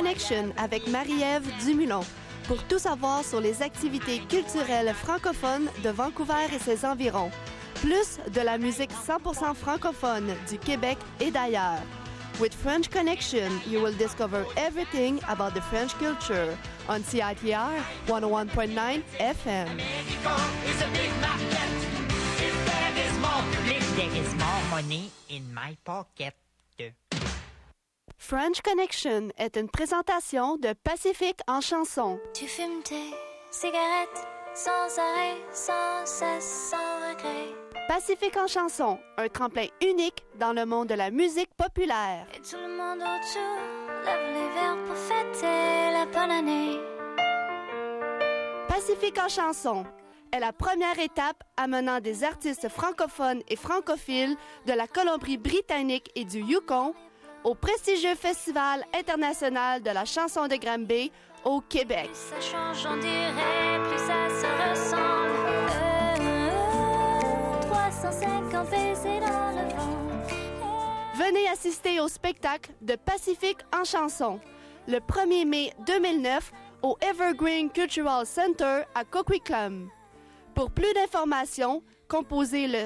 Connection avec Marie-Ève Dumulon. Pour tout savoir sur les activités culturelles francophones de Vancouver et ses environs. Plus de la musique 100% francophone du Québec et d'ailleurs. With French Connection, you will discover everything about the French culture on CITR 101.9 FM. There is more money in my pocket. French Connection est une présentation de Pacifique en chanson. Tu fumes tes cigarettes sans arrêt, sans cesse, sans regret. Pacifique en chanson, un tremplin unique dans le monde de la musique populaire. Et tout le monde autour lève les verres pour fêter la bonne année. Pacifique en chanson est la première étape amenant des artistes francophones et francophiles de la Colombie-Britannique et du Yukon au prestigieux Festival international de la chanson de Granby au Québec. Plus ça change, on dirait, plus ça se ressemble. 350 baisers dans le vent. Venez assister au spectacle de Pacifique en chanson le 1er mai 2009 au Evergreen Cultural Center à Coquitlam. Pour plus d'informations, composez le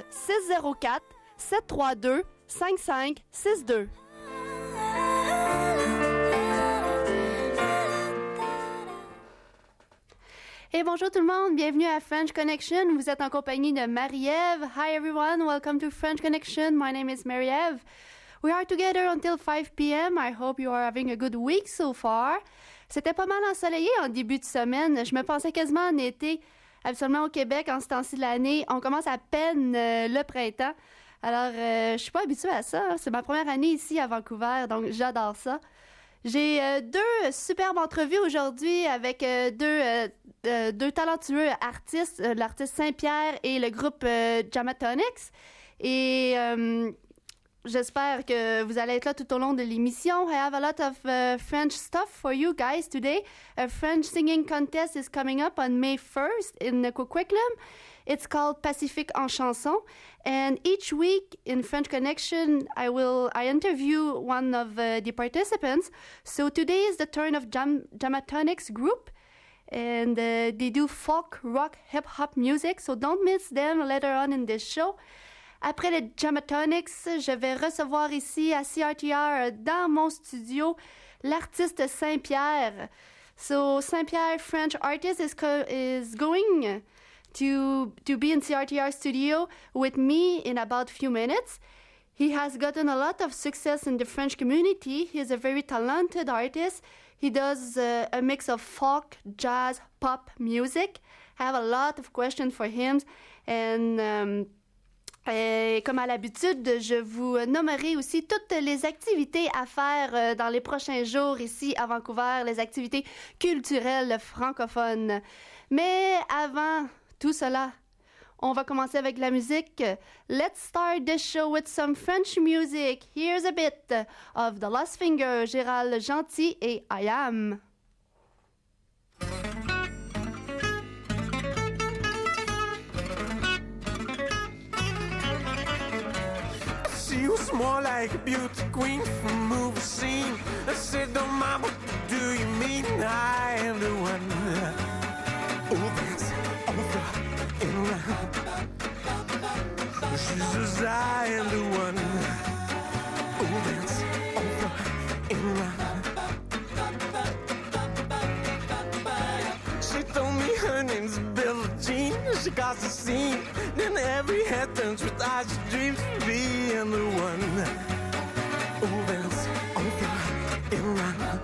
604-732-5562. Et bonjour tout le monde, bienvenue à French Connection. Vous êtes en compagnie de Marie-Ève. Hi everyone, welcome to French Connection. My name is Marie-Ève. We are together until 5 p.m. I hope you are having a good week so far. C'était pas mal ensoleillé en début de semaine. Je me pensais quasiment en été. Habituellement au Québec, en ce temps-ci de l'année, on commence à peine le printemps. Alors, je suis pas habituée à ça. C'est ma première année ici à Vancouver, donc j'adore ça. J'ai deux superbes entrevues aujourd'hui avec deux talentueux artistes, l'artiste Saint-Pierre et le groupe Jamatonics. Et j'espère que vous allez être là tout au long de l'émission. I have a lot of French stuff for you guys today. A French singing contest is coming up on May 1st in Coquitlam. It's called Pacifique en chanson. And each week in French Connection, I interview one of the participants. So today is the turn of Jamatonics group. And they do folk, rock, hip-hop music. So don't miss them later on in this show. Après les Jamatonics, je vais recevoir ici à CRTR dans mon studio l'artiste Saint-Pierre. So Saint-Pierre, French artist, is going to be in CRTR studio with me in about a few minutes. He has gotten a lot of success in the French community. He is a very talented artist. He does a mix of folk, jazz, pop music. I have a lot of questions for him and comme à l'habitude, je vous nommerai aussi toutes les activités à faire dans les prochains jours ici à Vancouver, les activités culturelles francophones. Mais avant tout cela, on va commencer avec la musique. Let's start this show with some French music. Here's a bit of The Lost Finger, Gérald Gentil et I Am. She was more like a beauty queen from a movie scene. I said, don't mind, what do you mean? I am the one. Oh, that's over and round. She says, I am the one. Oh, that's over and round. She told me her name's Billie Jean. She caused a scene. Then every head turns with eyes. She dreams of being the one. Oh, that's over and round.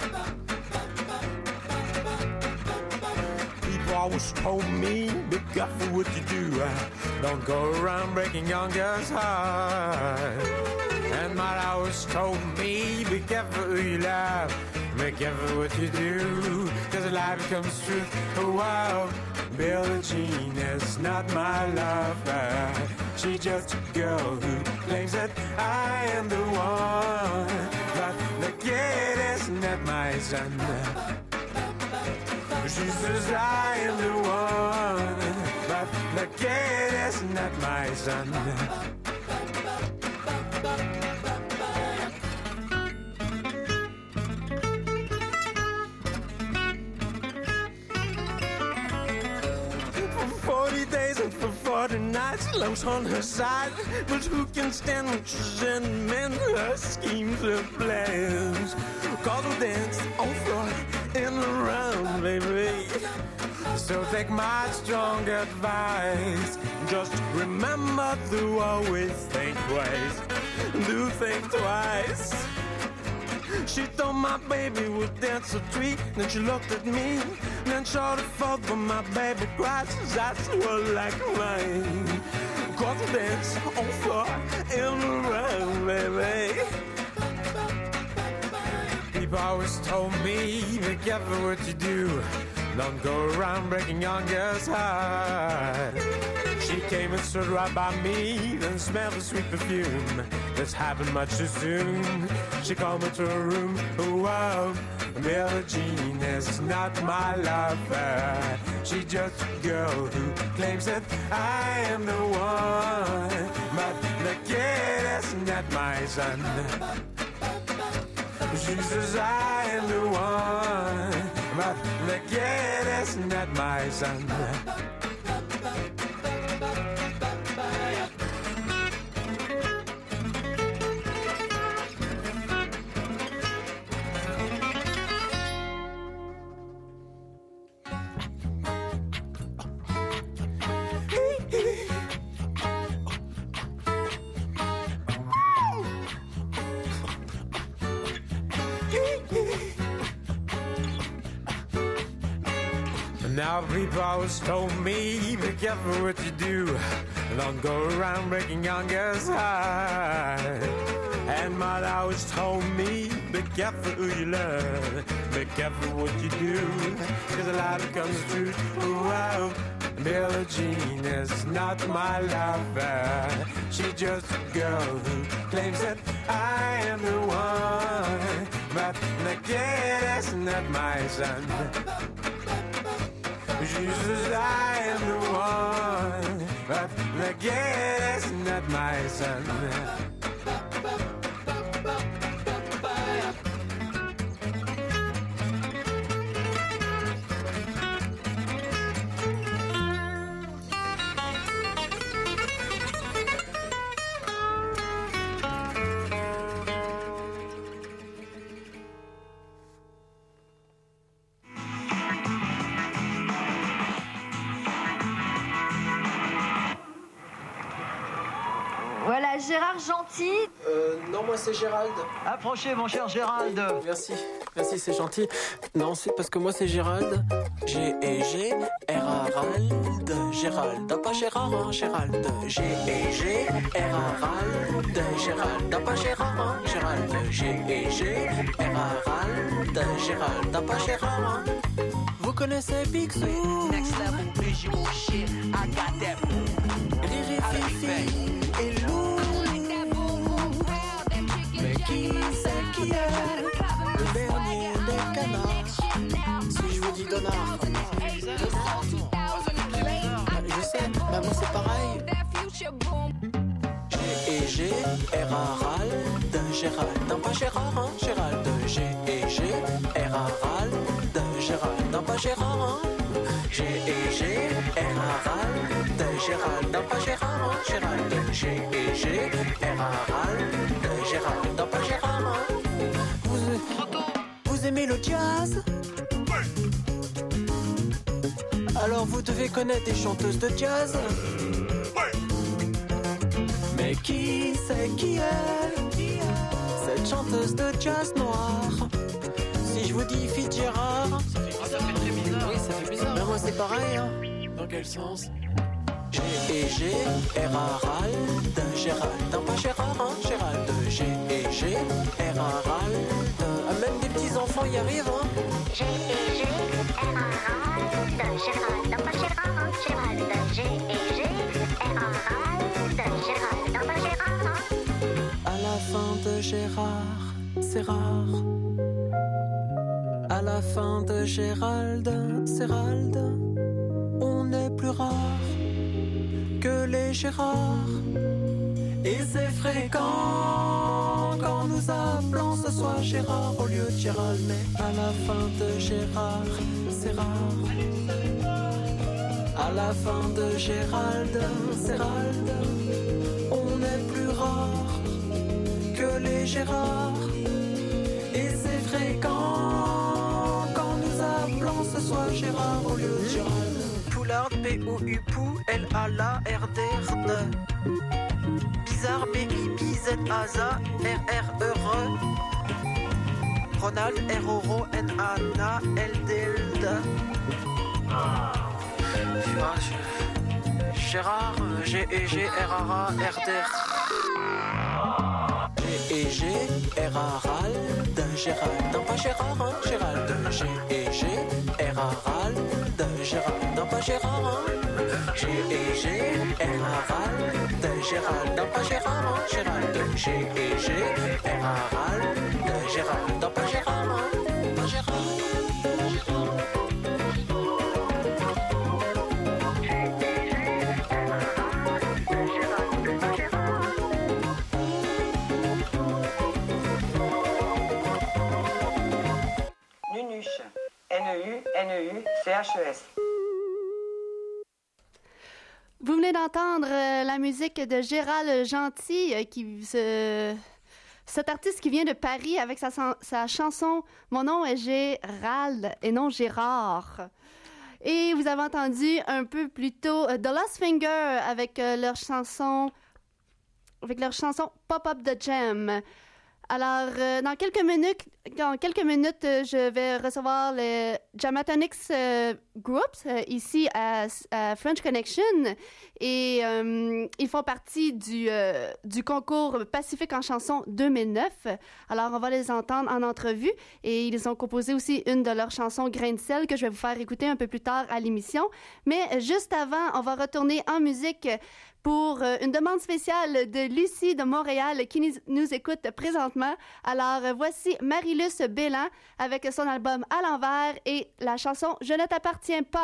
People always told me, be careful what you do. Don't go around breaking young girls' hearts. And my always told me, be careful who you love. Be careful what you do, cause a lie becomes truth. Oh wow, Billie Jean is not my lover. She's just a girl who claims that I am the one. But the kid is not my son. She says I am the one. But the kid is not my son. dirty nights, lumps on her side. But who can stand when she's in mend her schemes, her plans? Cause we'll dance on floor in the round, baby. So take my strong advice. Just remember to always think twice. Do think twice. She thought my baby would dance a treat. Then she looked at me. Then short of fought, but my baby cried. His eyes were like mine. Cause we dance on floor in the round, baby. People always told me, be careful what you do. Don't go around breaking young girls' heart. She came and stood right by me, then smelled the sweet perfume. This happened much too soon. She called me to her room. Oh, wow, Billie Jean is not my lover. She's just a girl who claims that I am the one. But the kid is not my son. She says I am the one, but the kid is not my son. Now people always told me, be careful what you do. Don't go around breaking young girls' heart. And mother always told me, be careful who you love. Be careful what you do, cause a lot becomes true. Wow, Billie Jean is not my lover. She's just a girl who claims that I am the one. But the kid is not my son. She says I am the one, but the kid is not my son. Voilà, Gérard Gentil. Non, moi c'est Gérald. Approchez, mon cher Gérald. Merci, merci, c'est gentil. Non, c'est parce que moi c'est Gérald. G-E-G, R-A-R-A-L-D. Gérald, pas Gérard, hein, Gérald. G-E-G, R-A-R-A-L-D. Gérald, pas Gérard, hein, Gérald. G-E-G, R-A-R-A-L-D. Gérald, pas Gérard, hein. Vous connaissez Picsou? Next level visual shit, I got that Riri, Fifi et Lou. Mais qui c'est qui est le dernier des canards? Si je vous dis Donard, je sais, mais moi c'est pareil. G-E-G, R-A-R-A-L-D. Gérald, non pas Gérard, hein, Gérald. G-E-G, R-A-R-A-L-D. Gérald, non pas Gérard, hein. G-E-G, R-A-R-A-L-D. Gérald, non pas Gérard, hein, Gérald. G-E-G, R-A-R-A-L-D. Gérald, non pas Gérard, hein. Vous aimez le jazz? Alors vous devez connaître des chanteuses de jazz. Mais qui c'est qui est cette chanteuse de jazz noire? Si je vous dis Fitzgerald, Ça fait très bizarre. oui, ça fait bizarre. Mais moi c'est pareil, hein. Dans quel sens? G-E-G, R-A-R-A-L-D. Gérald, non pas Gérard, hein, Gérald. G-E-G, R-A-R-A-L-D. Ah, même des petits enfants y arrivent, hein. G-E-G, R-A-R-A-L-D. Gérald, non pas Gérard, hein, Gérald. G-E-G, R-A-R-A-L-D. Gérald, non pas Gérard, hein. À la fin de Gérard, c'est rare. À la fin de Gérald, c'est Rald. On est plus rare que les Gérards. Et c'est fréquent quand nous appelons ce soir Gérard au lieu de Gérald. Mais à la fin de Gérard, c'est rare. À la fin de Gérald, on est plus rare que les Gérards. Et c'est fréquent quand nous appelons ce soit Gérard au lieu de Gérald. Poulard, P-O-U, Pou, L-A-La-R-D-R-D. Bizarre, B-I-B-Z-A-Z-A, R-R-E-R-E. Ronald, R-O-R-O, N-A-N-A, L-D-L-D. Gérard, G-E-G-R-A-R-D. G-E-G-R-A-R-D, Gérald, non pas Gérard, hein, Gérald. G-E-G-R-A-R-D, Gérald, non pas Gérard, hein. G-E-G-R-A-R-D, Gérald, non pas Gérard, hein, Gérald. G-E-G-R-A-R-D, Gérald, non pas Gérard, hein, pas Gérard. N-E-U-N-E-U-C-H-E-S. Vous venez d'entendre la musique de Gérald Gentil, cet artiste qui vient de Paris avec sa chanson « Mon nom est Gérald » et non Gérard. Et vous avez entendu un peu plus tôt The Lost Finger avec leur chanson « Pop Up the Jam ». Alors, dans quelques minutes, je vais recevoir le Jamatonix Groups ici à French Connection et ils font partie du concours Pacifique en chanson 2009. Alors, on va les entendre en entrevue et ils ont composé aussi une de leurs chansons Grain de sel que je vais vous faire écouter un peu plus tard à l'émission. Mais juste avant, on va retourner en musique pour une demande spéciale de Lucie de Montréal qui nous écoute présentement. Alors, voici Marilus Bélan avec son album À l'envers et la chanson « Je ne t'appartiens pas ».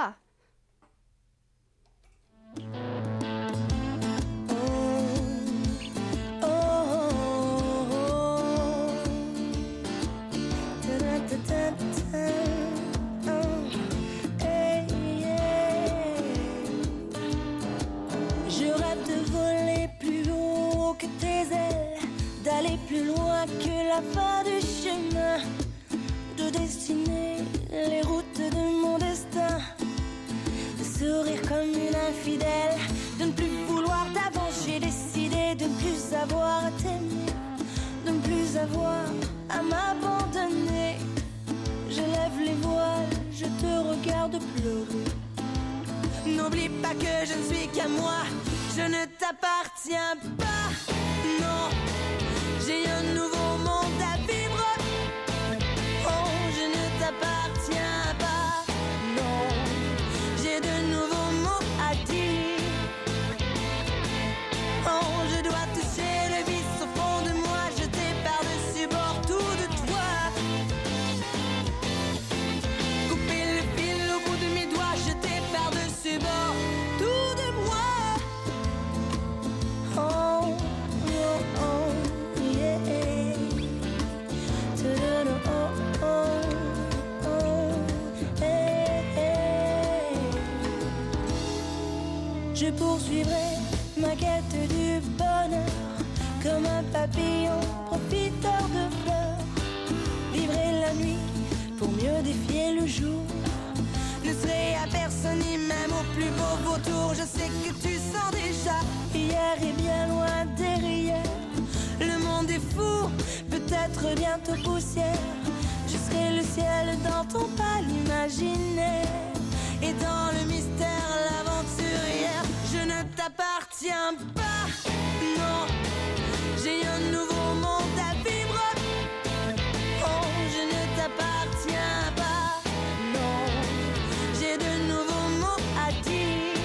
D'aller plus loin que la fin du chemin, de dessiner les routes de mon destin, de sourire comme une infidèle, de ne plus vouloir d'avant. J'ai décidé de ne plus avoir à t'aimer, de ne plus avoir à m'abandonner. Je lève les voiles, je te regarde pleurer. N'oublie pas que je ne suis qu'à moi, je ne t'appartiens pas, non. J'ai un nouveau monde à vivre. Oh, je ne t'appartiens pas. Non, j'ai de nouveaux mots à dire. Oh, je dois toucher le vice au fond de moi, jeter par-dessus bord tout de toi. Couper le fil au bout de mes doigts, jeter par-dessus bord tout de moi. Oh, oh, oh. Je poursuivrai ma quête du bonheur comme un papillon profiteur de fleurs. Vivrai la nuit pour mieux défier le jour. Ne serai à personne ni même au plus beau vautour. Je sais que tu sens déjà hier est bien loin derrière. Le monde est fou, peut-être bientôt poussière. Je serai le ciel dans ton pâle imaginaire. Et dans le mystère, l'aventurière. Je ne t'appartiens pas, non. J'ai un nouveau monde à vivre. Oh, je ne t'appartiens pas, non. J'ai de nouveaux mots à dire.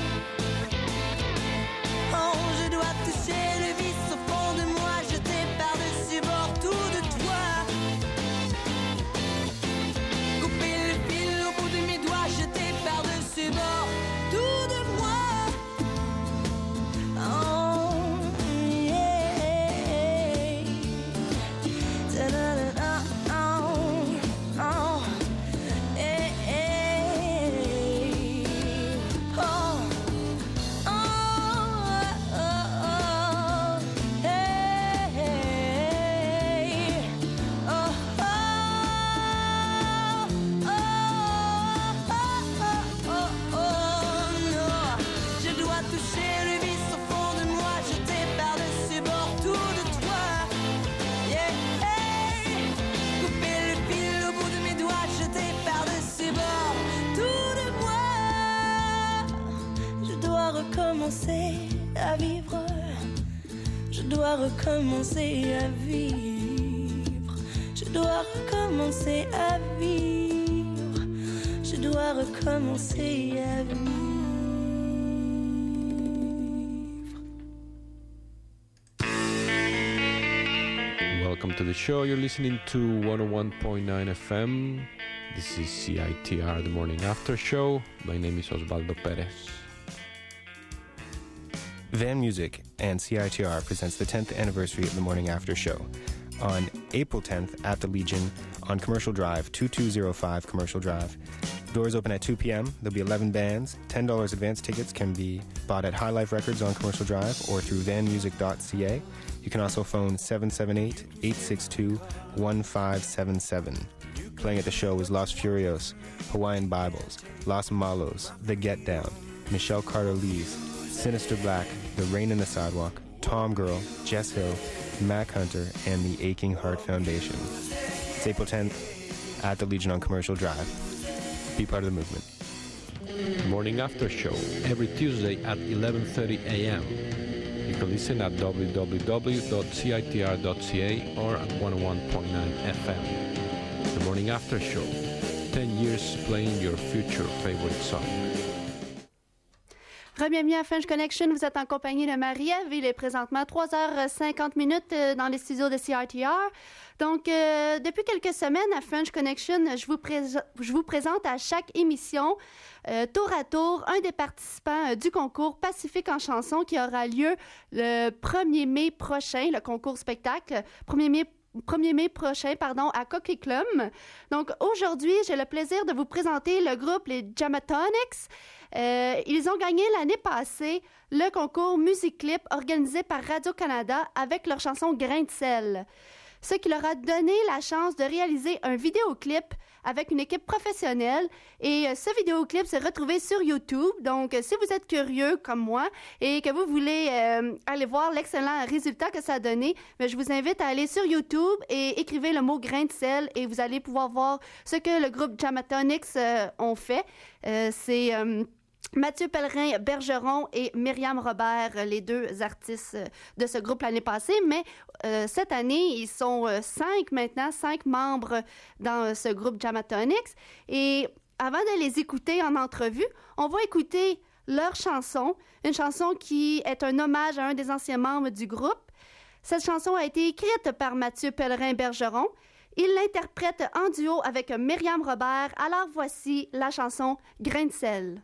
Oh, je dois toucher le vice au fond de moi, jeter par-dessus bord tout de toi. Couper le fil au bout de mes doigts, jeter par-dessus bord tout de moi. Oh, recommencer à vivre. Je dois recommencer à vivre. Je dois recommencer à vivre. Je dois recommencer à vivre. Welcome to the show. You're listening to 101.9 FM. This is CITR, the Morning After Show. My name is Osvaldo Perez. Van Music and CITR presents the 10th anniversary of the Morning After Show on April 10th at the Legion on Commercial Drive, 2205 Commercial Drive. Doors open at 2 p.m. There'll be 11 bands. $10 advance tickets can be bought at High Life Records on Commercial Drive or through vanmusic.ca. You can also phone 778-862-1577. Playing at the show is Los Furios, Hawaiian Bibles, Los Malos, The Get Down, Michelle Carter-Lees, Sinister Black, The Rain in the Sidewalk, Tom Girl, Jess Hill, Mac Hunter, and the Aching Heart Foundation. It's April 10th at the Legion on Commercial Drive. Be part of the movement. Morning After Show, every Tuesday at 11:30 a.m. You can listen at www.citr.ca or at 101.9 FM. The Morning After Show, 10 years playing your future favorite song. Bienvenue à French Connection, vous êtes en compagnie de Marie-Ève. Il est présentement 3h50 dans les studios de CITR. Donc, depuis quelques semaines à French Connection, je vous présente à chaque émission, tour à tour, un des participants du concours Pacifique en chanson qui aura lieu le 1er mai prochain, le concours spectacle, 1er mai prochain, à Coquitlam. Donc, aujourd'hui, j'ai le plaisir de vous présenter le groupe les Jamatonics. Ils ont gagné l'année passée le concours Music Clip organisé par Radio-Canada avec leur chanson Grain de sel. Ce qui leur a donné la chance de réaliser un vidéoclip avec une équipe professionnelle. Et ce vidéoclip s'est retrouvé sur YouTube. Donc, si vous êtes curieux comme moi et que vous voulez aller voir l'excellent résultat que ça a donné, je vous invite à aller sur YouTube et écrivez le mot grain de sel et vous allez pouvoir voir ce que le groupe Jamatonics ont fait. C'est Mathieu Pellerin-Bergeron et Myriam Robert, les deux artistes de ce groupe l'année passée, mais cette année, ils sont 5 membres dans ce groupe Jamatonics. Et avant de les écouter en entrevue, on va écouter leur chanson, une chanson qui est un hommage à un des anciens membres du groupe. Cette chanson a été écrite par Mathieu Pellerin-Bergeron. Il l'interprète en duo avec Myriam Robert. Alors voici la chanson Grain de sel.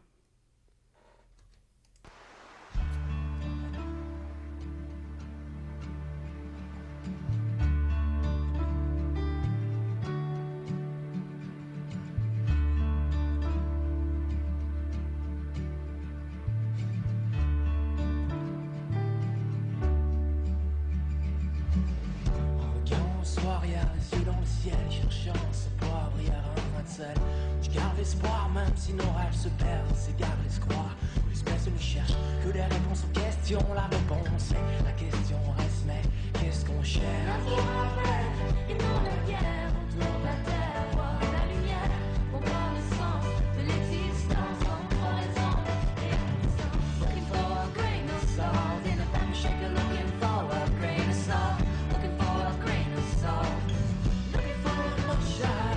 Je garde l'espoir même si nos rêves se perdent, s'égarent, l'escroix. L'espèce ne cherche que des réponses aux questions. La réponse est, la question reste, mais qu'est-ce qu'on cherche? Et non la guerre autour de la terre, voir la lumière, pour voir le sens de l'existence en raison et absence. Looking for a grain of salt in a time shaker, looking for a grain of salt, looking for a grain of salt, looking for a motion.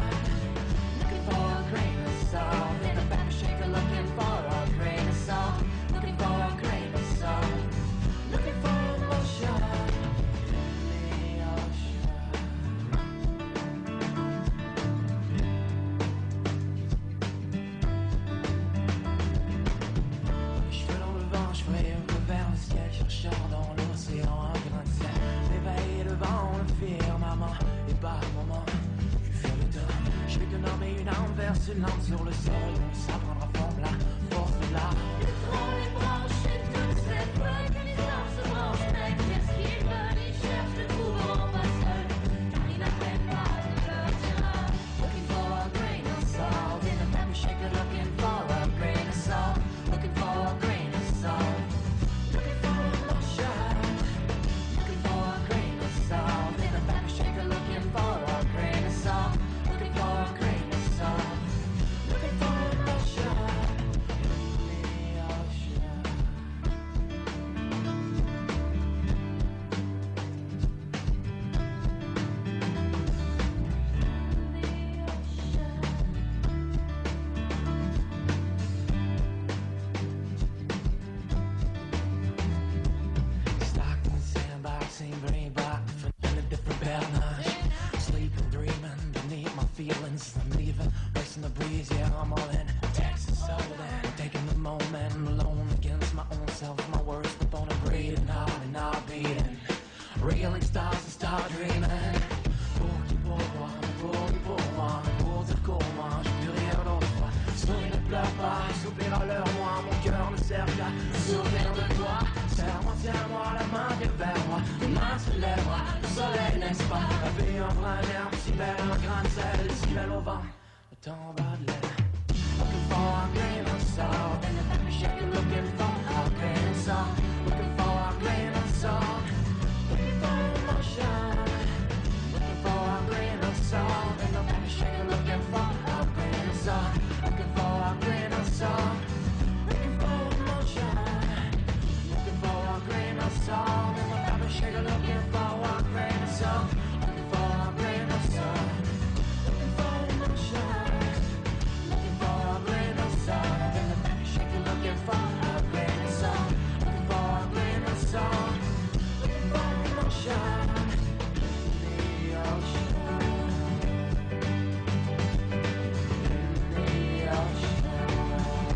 In a bag shaker, looking for a grain of salt, looking for a grain of salt, looking for emotion in the ocean. Les cheveux dans le vent, je voyais un peu vers le ciel, chercheur dans l'océan, un grain de sel, l'éveil devant le firmament, et par moments, je fais qu'un homme et une âme verse une lampe sur le sol. Ça prendra forme la force de l'art. Le tronc, les branches et toutes ces feuilles que les arbres se branchent. Mais qu'est-ce qu'ils veulent? Ils cherchent, ne trouveront pas seuls. Car ils n'apprennent pas de leur terrain. Looking for a grain of salt in a paper shaker. Looking for a grain of salt. Looking for a grain of salt. Looking for a motion. Looking for a grain of salt in a paper shaker. Looking for a grain of salt. Looking for a grain of salt, looking for a motion. pas. Un pays en brin d'herbe, si belle en grain de sel, si belle au vent, le temps bat de l'air. Looking for a grain of salt, and the baby shack looking for a grain of salt. Looking for a grain of salt, looking for emotion. Looking for a grain of salt, and the baby shack looking for a grain of salt. Looking for a grain of salt, looking for emotion. Looking for a grain of salt, and the baby shack looking for a grain of salt. Looking for a grain of salt, looking for emotion. Looking for a grain of salt, and the baby shack looking for a grain of salt. Looking for a grain of salt, looking for emotion. In the ocean, in the ocean,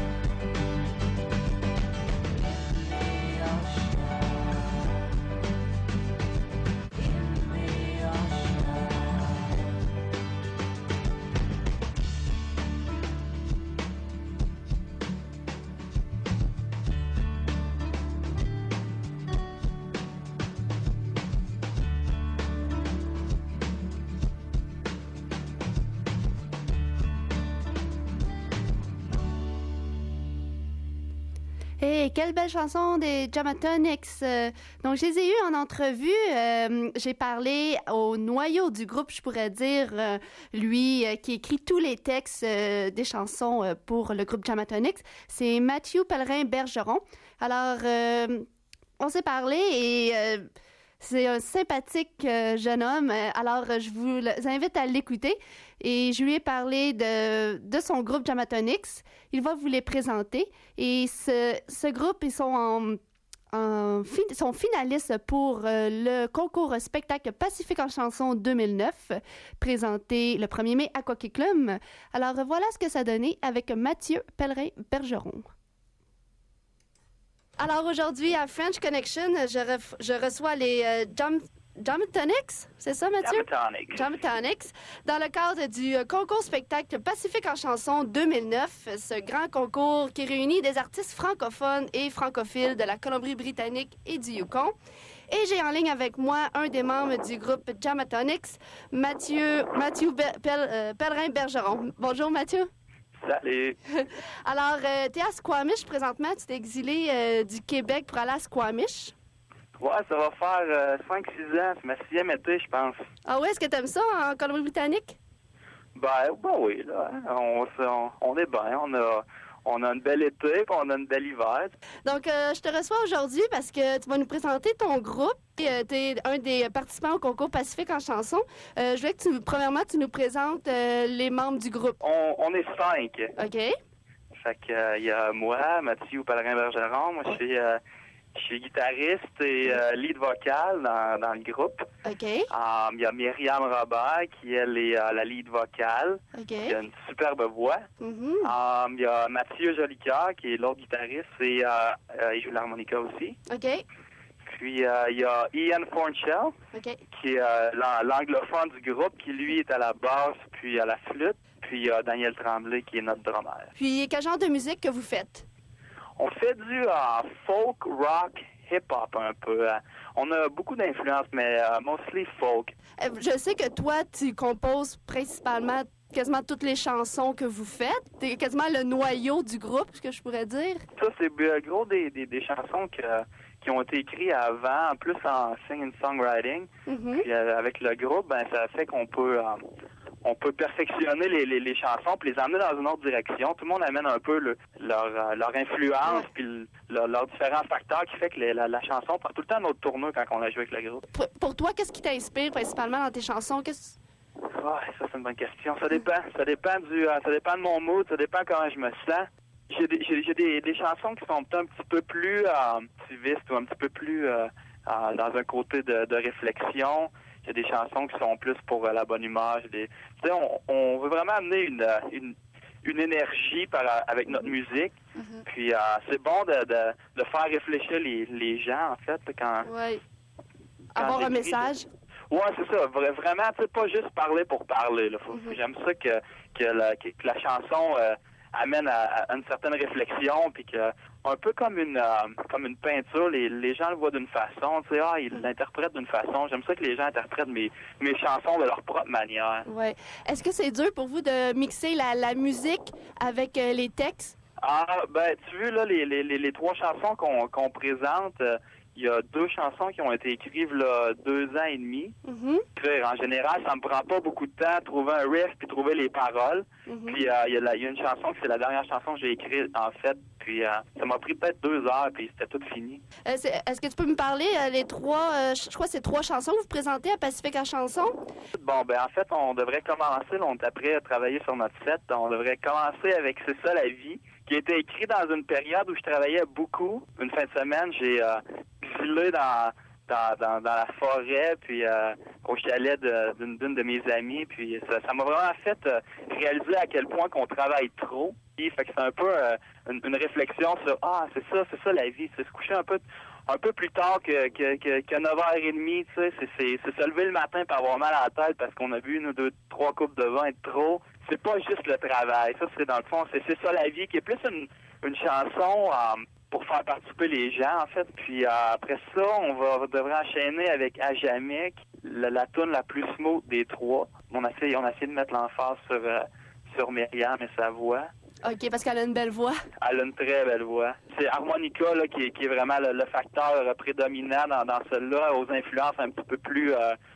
Hey, quelle belle chanson des Jamatonics. Donc, je les ai eus en entrevue. J'ai parlé au noyau du groupe, je pourrais dire, lui qui écrit tous les textes des chansons pour le groupe Jamatonics. C'est Mathieu Pellerin-Bergeron. Alors, on s'est parlé et c'est un sympathique jeune homme. Alors, je vous invite à l'écouter. Et je lui ai parlé de son groupe Jamatonics. Il va vous les présenter. Et ce groupe, ils sont sont finalistes pour le concours spectacle Pacifique en chanson 2009, présenté le 1er mai à Coquitlam. Alors, voilà ce que ça donnait avec Mathieu Pellerin-Bergeron. Alors, aujourd'hui, à French Connection, je reçois les Jamatonics, c'est ça, Mathieu? Jamatonics. Dans le cadre du concours spectacle Pacifique en chanson 2009, ce grand concours qui réunit des artistes francophones et francophiles de la Colombie-Britannique et du Yukon. Et j'ai en ligne avec moi un des membres du groupe Jamatonics, Mathieu Pellerin-Bergeron. Bonjour, Mathieu. Salut. Alors, t'es à Squamish présentement. Tu t'es exilé du Québec pour aller à Squamish. Ouais, ça va faire 5-6 ans. C'est ma 6e été, je pense. Ah ouais, est-ce que t'aimes ça en Colombie-Britannique? Ben oui, là. On est bien. On a une belle été, puis on a une belle hiver. Donc, je te reçois aujourd'hui parce que tu vas nous présenter ton groupe. Tu es un des participants au concours Pacifique en chanson. Je voulais que premièrement, tu nous présentes les membres du groupe. On est 5. OK. Fait que il y a moi, Mathieu Pellerin-Bergeron. Moi, je suis guitariste et lead vocal dans le groupe. OK. Il y a Myriam Robert, qui, elle, est la lead vocale. OK. Qui a une superbe voix. Mm-hmm. Il y a Mathieu Jolicoeur, qui est l'autre guitariste, et il joue l'harmonica aussi. OK. Puis, il y a Ian Fornshell, qui est l'anglophone du groupe, qui, lui, est à la basse puis à la flûte. Puis, il y a Daniel Tremblay, qui est notre drummer. Puis, quel genre de musique que vous faites? On fait du folk, rock, hip-hop un peu. On a beaucoup d'influences, mais mostly folk. Je sais que toi, tu composes principalement quasiment toutes les chansons que vous faites. T'es quasiment le noyau du groupe, ce que je pourrais dire. Ça, c'est gros des chansons qui ont été écrites avant, en plus en sing and songwriting. Mm-hmm. Puis avec le groupe, ça fait qu'on peut perfectionner les chansons puis les amener dans une autre direction. Tout le monde amène un peu leur influence puis leurs différents facteurs qui fait que la chanson prend tout le temps notre tournure quand on la joue avec le groupe. Pour toi, qu'est-ce qui t'inspire principalement dans tes chansons? Ça, c'est une bonne question. Ça dépend. Ça dépend de mon mood, ça dépend comment je me sens. J'ai des chansons qui sont un petit peu plus activistes ou un petit peu plus dans un côté de réflexion. Il y a des chansons qui sont plus pour la bonne humeur. On veut vraiment amener une énergie avec notre musique. Mm-hmm. Puis c'est bon de faire réfléchir les gens, en fait, quand avoir un message. Ouais, c'est ça. Vraiment, pas juste parler pour parler. Là. J'aime ça que la chanson amène à une certaine réflexion, puis un peu comme une peinture. Les gens le voient d'une façon, tu sais, ils l'interprètent d'une façon. J'aime ça que les gens interprètent mes chansons de leur propre manière. Ouais. Est-ce que c'est dur pour vous de mixer la musique avec les textes? Ben, tu veux, là, les 3 chansons qu'on présente, il y a 2 chansons qui ont été écrites là 2 ans et demi. En général, ça me prend pas beaucoup de temps trouver un riff puis trouver les paroles. Puis il y a une chanson que c'est la dernière chanson que j'ai écrite, en fait. Puis ça m'a pris peut-être 2 heures, puis c'était tout fini. Est-ce que tu peux me parler les 3, je crois que c'est 3 chansons que vous présentez à Pacifique en chanson? Bon, ben en fait, on devrait commencer, là, on est après à travailler sur notre set. On devrait commencer avec C'est ça la vie, qui a été écrit dans une période où je travaillais beaucoup. Une fin de semaine, j'ai exilé dans la forêt, puis au chalet d'une de mes amies, puis ça m'a vraiment fait réaliser à quel point qu'on travaille trop. Puis, fait que c'est un peu une réflexion sur c'est ça la vie, c'est se coucher un peu plus tard que 9h30, tu sais, c'est se lever le matin pour avoir mal à la tête parce qu'on a bu 1 ou 2, 3 coupes de vin de trop. C'est pas juste le travail, ça c'est dans le fond, c'est ça la vie, qui est plus une chanson pour faire participer les gens, en fait. Puis après ça, on devrait enchaîner avec À jamais, la tune la plus smooth des 3. On a essayé de mettre l'emphase sur Myriam et sa voix. OK, parce qu'elle a une belle voix. Elle a une très belle voix. C'est harmonica là, qui est vraiment le facteur prédominant dans celle-là, aux influences un petit peu plus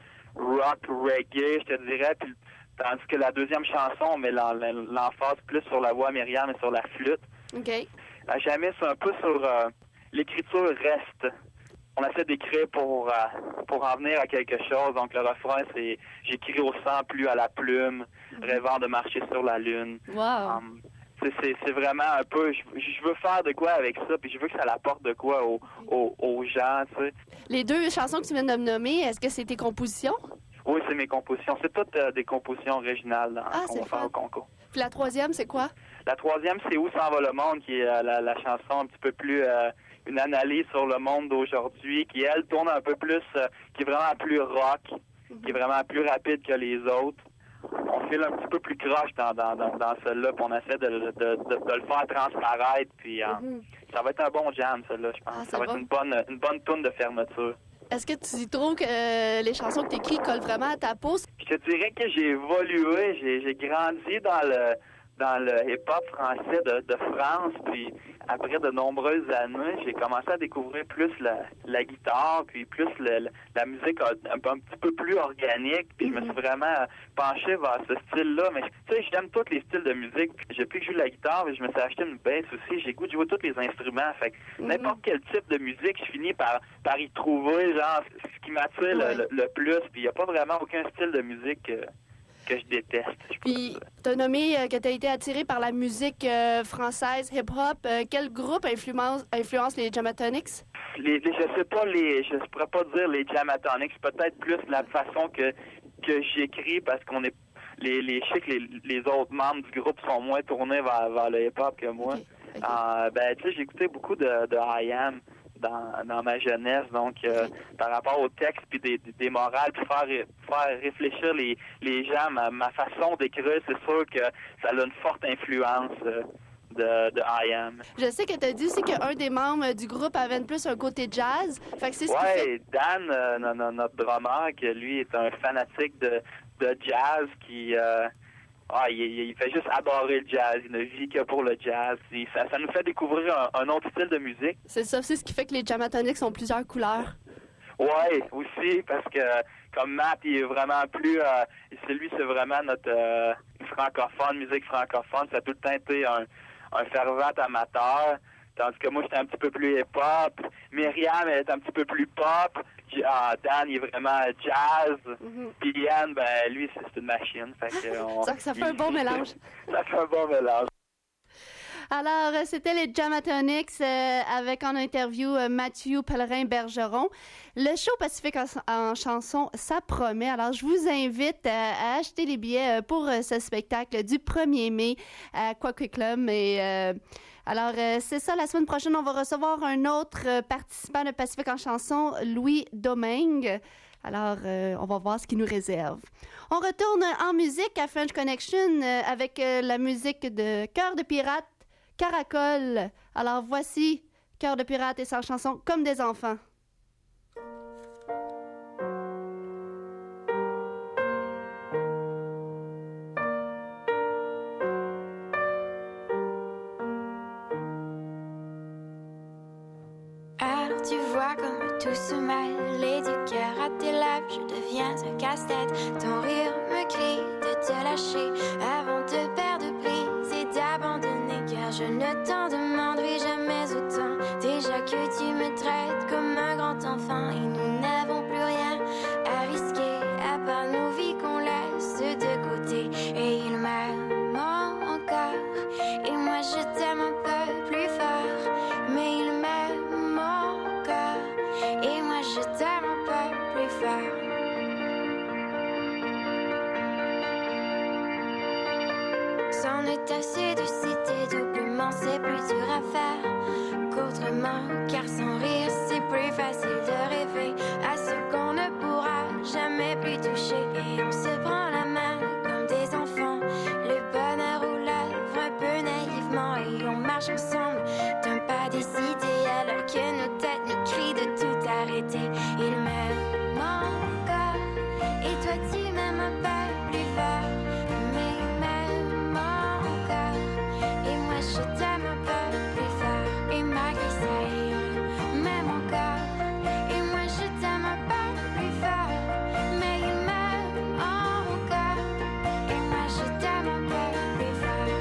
rock, reggae, je te dirais. Puis, tandis que la deuxième chanson, on met l'emphase plus sur la voix Myriam et sur la flûte. OK. À jamais, c'est un peu sur l'écriture reste. On essaie d'écrire pour en venir à quelque chose. Donc, le refrain, c'est « J'écris au sang, plus à la plume, rêvant de marcher sur la lune. » Wow! C'est vraiment un peu... Je veux faire de quoi avec ça, puis je veux que ça apporte de quoi aux gens, tu sais. Les 2 chansons que tu viens de me nommer, est-ce que c'est tes compositions? Oui, c'est mes compositions. C'est toutes des compositions originales qu'on va faire au concours. Puis la 3e, c'est quoi? La 3e, c'est Où s'en va le monde, qui est la chanson un petit peu plus... une analyse sur le monde d'aujourd'hui, qui, elle, tourne un peu plus... qui est vraiment plus rock, qui est vraiment plus rapide que les autres. On file un petit peu plus croche dans celle-là, puis on essaie de le faire transparaître, puis ça va être un bon jam, celle-là, je pense. Ça va être une bonne tourne de fermeture. Est-ce que tu trouves que les chansons que tu écris collent vraiment à ta peau? Je te dirais que j'ai évolué, j'ai grandi dans le hip-hop français de France, puis après de nombreuses années, j'ai commencé à découvrir plus la guitare, puis plus la musique un petit peu plus organique, puis je me suis vraiment penché vers ce style-là. Mais tu sais, j'aime tous les styles de musique. J'ai plus que jouer de la guitare, mais je me suis acheté une basse aussi. J'ai goût de jouer tous les instruments. Fait que n'importe quel type de musique, je finis par y trouver genre ce qui m'attire le plus. Puis il n'y a pas vraiment aucun style de musique que je déteste. Puis, tu as nommé que tu as été attiré par la musique française, hip-hop. Quel groupe influence les Jamatonics? Je pourrais pas dire les Jamatonics. Peut-être plus la façon que j'écris, parce qu'on est... Je sais que les autres membres du groupe sont moins tournés vers le hip-hop que moi. Okay. Tu sais, j'ai écouté beaucoup de I Am dans ma jeunesse, donc par rapport au texte puis des morales, puis faire réfléchir les gens, ma façon d'écrire, c'est sûr que ça a une forte influence de I Am. Je sais que tu as dit aussi qu'un des membres du groupe avait plus un côté jazz. Fait que c'est Dan, notre drummer, que lui est un fanatique de jazz qui... il fait juste adorer le jazz. Il ne vit que pour le jazz. Ça nous fait découvrir un autre style de musique. C'est ça aussi ce qui fait que les Jamatonics ont plusieurs couleurs. Oui, aussi, parce que comme Matt, il est vraiment plus... c'est vraiment notre francophone, musique francophone. Ça a tout le temps été un fervent amateur. Tandis que moi, j'étais un petit peu plus hip-hop. Myriam, elle est un petit peu plus pop. Dan, il est vraiment jazz. Puis Yann, lui, c'est une machine. Fait que ça fait un bon mélange. Ça fait un bon mélange. Alors, c'était les Jamatonics avec en interview Mathieu Pellerin-Bergeron. Le show Pacifique en chanson, ça promet. Alors, je vous invite à acheter les billets pour ce spectacle du 1er mai à Coquitlam. Alors, c'est ça. La semaine prochaine, on va recevoir un autre participant de Pacifique en chanson, Louis Domingue. Alors, on va voir ce qu'il nous réserve. On retourne en musique à French Connection avec la musique de Cœur de pirate, Caracol. Alors voici Cœur de pirate et sa chanson Comme des enfants. Alors tu vois comme tout se mêle et du cœur à tes lèvres je deviens un casse-tête. Ton rire me crie de te lâcher avant de perdre prise et d'abandonner, car je ne t'en demanderai jamais autant. Déjà que tu me traites comme un grand enfant et nous n'avons plus rien à risquer à part nos vies qu'on laisse de côté. Et il m'aime encore et moi je t'aime un peu plus fort, mais il m'aime encore et moi je t'aime un peu plus fort. C'en est assez de citer doublement, c'est plus dur à faire qu'autrement, car sans rire c'est plus facile de rêver à ce qu'on ne pourra jamais plus toucher. Et on se prend la main comme des enfants, le bonheur aux lèvres un peu naïvement, et on marche ensemble d'un pas décidé alors que nos têtes nous crient de tout arrêter. Il m'aime encore et toi tu m'aimes un peu plus fort, mais il m'aime encore et moi je t'aime un peu plus fort. Et malgré ça il m'aime encore et moi je t'aime un peu plus fort, mais il m'aime encore et moi je t'aime un peu plus fort.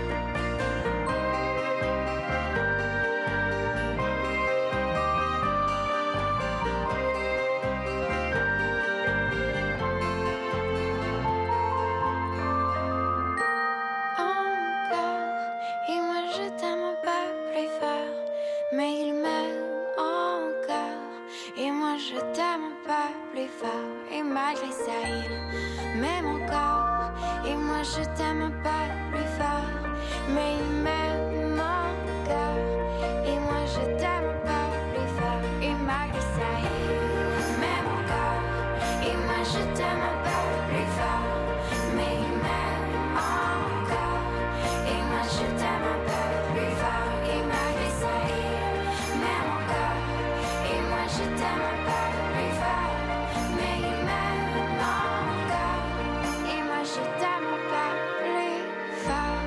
Et moi je t'aime un peu plus fort, mais il m'aime encore et moi je t'aime un peu plus fort. Et malgré ça il m'aime encore et moi je t'aime un peu plus fort, mais il m'aime encore et moi je t'aime un peu plus fort. Et malgré ça il m'aime encore et moi je t'aime un peu plus fort, mais il m'aime encore et moi je t'aime un peu plus fort. Et malgré ça il m'aime encore et moi je t'aime un peu plus fort, mais il m'aime encore et moi je t'aime un peu plus fort.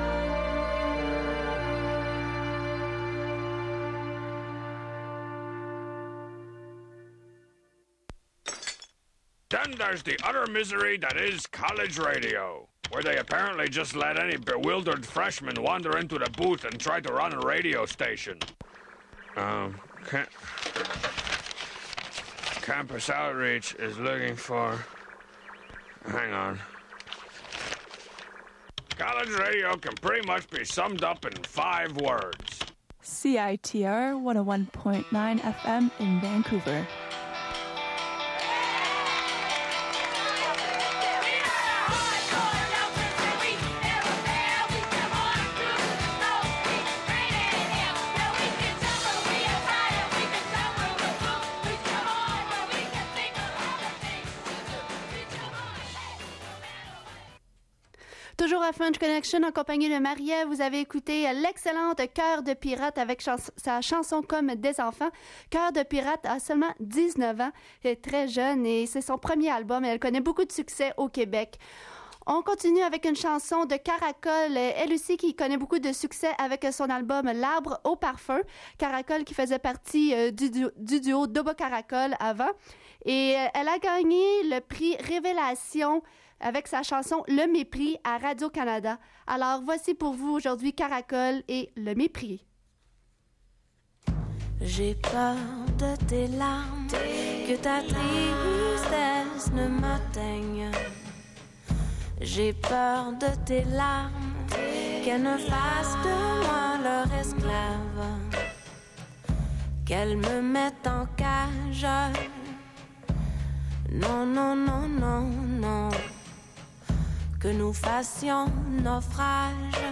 Then there's the utter misery that is college radio, where they apparently just let any bewildered freshman wander into the booth and try to run a radio station. Campus Outreach is looking for... Hang on. College radio can pretty much be summed up in 5 words. CITR 101.9 FM in Vancouver. Toujours à French Connection, en compagnie de Marie-Ève, vous avez écouté l'excellente Cœur de pirate avec sa chanson Comme des enfants. Cœur de pirate a seulement 19 ans, elle est très jeune et c'est son premier album et elle connaît beaucoup de succès au Québec. On continue avec une chanson de Caracol, elle aussi qui connaît beaucoup de succès avec son album L'Arbre au parfum. Caracol qui faisait partie du duo Dobo Caracol avant. Et elle a gagné le prix Révélation avec sa chanson Le Mépris à Radio-Canada. Alors voici pour vous aujourd'hui Caracol et Le Mépris. J'ai peur de tes larmes, que ta tristesse ne m'atteigne. J'ai peur de tes larmes, qu'elles ne fassent de moi leur esclave, qu'elles me mettent en cage. Non, non, non, non, non, que nous fassions naufrage.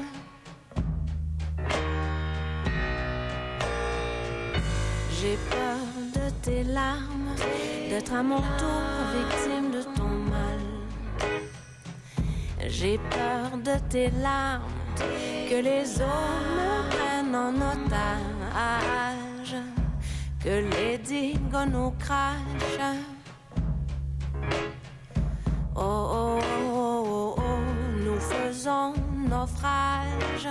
J'ai peur de tes larmes, d'être à mon tour victime de ton mal. J'ai peur de tes larmes, que les eaux me prennent prendre en otage, que les digues nous crachent. Oh, oh, oh, oh, oh, nous faisons naufrage.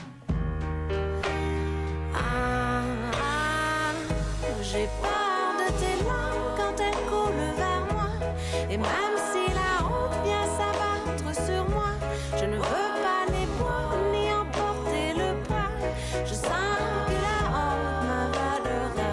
Ah, ah, j'ai peur de tes larmes quand elles coulent vers moi. Et même si la honte vient s'abattre sur moi, je ne veux pas les boire ni emporter le poids. Je sens que la honte m'avalera.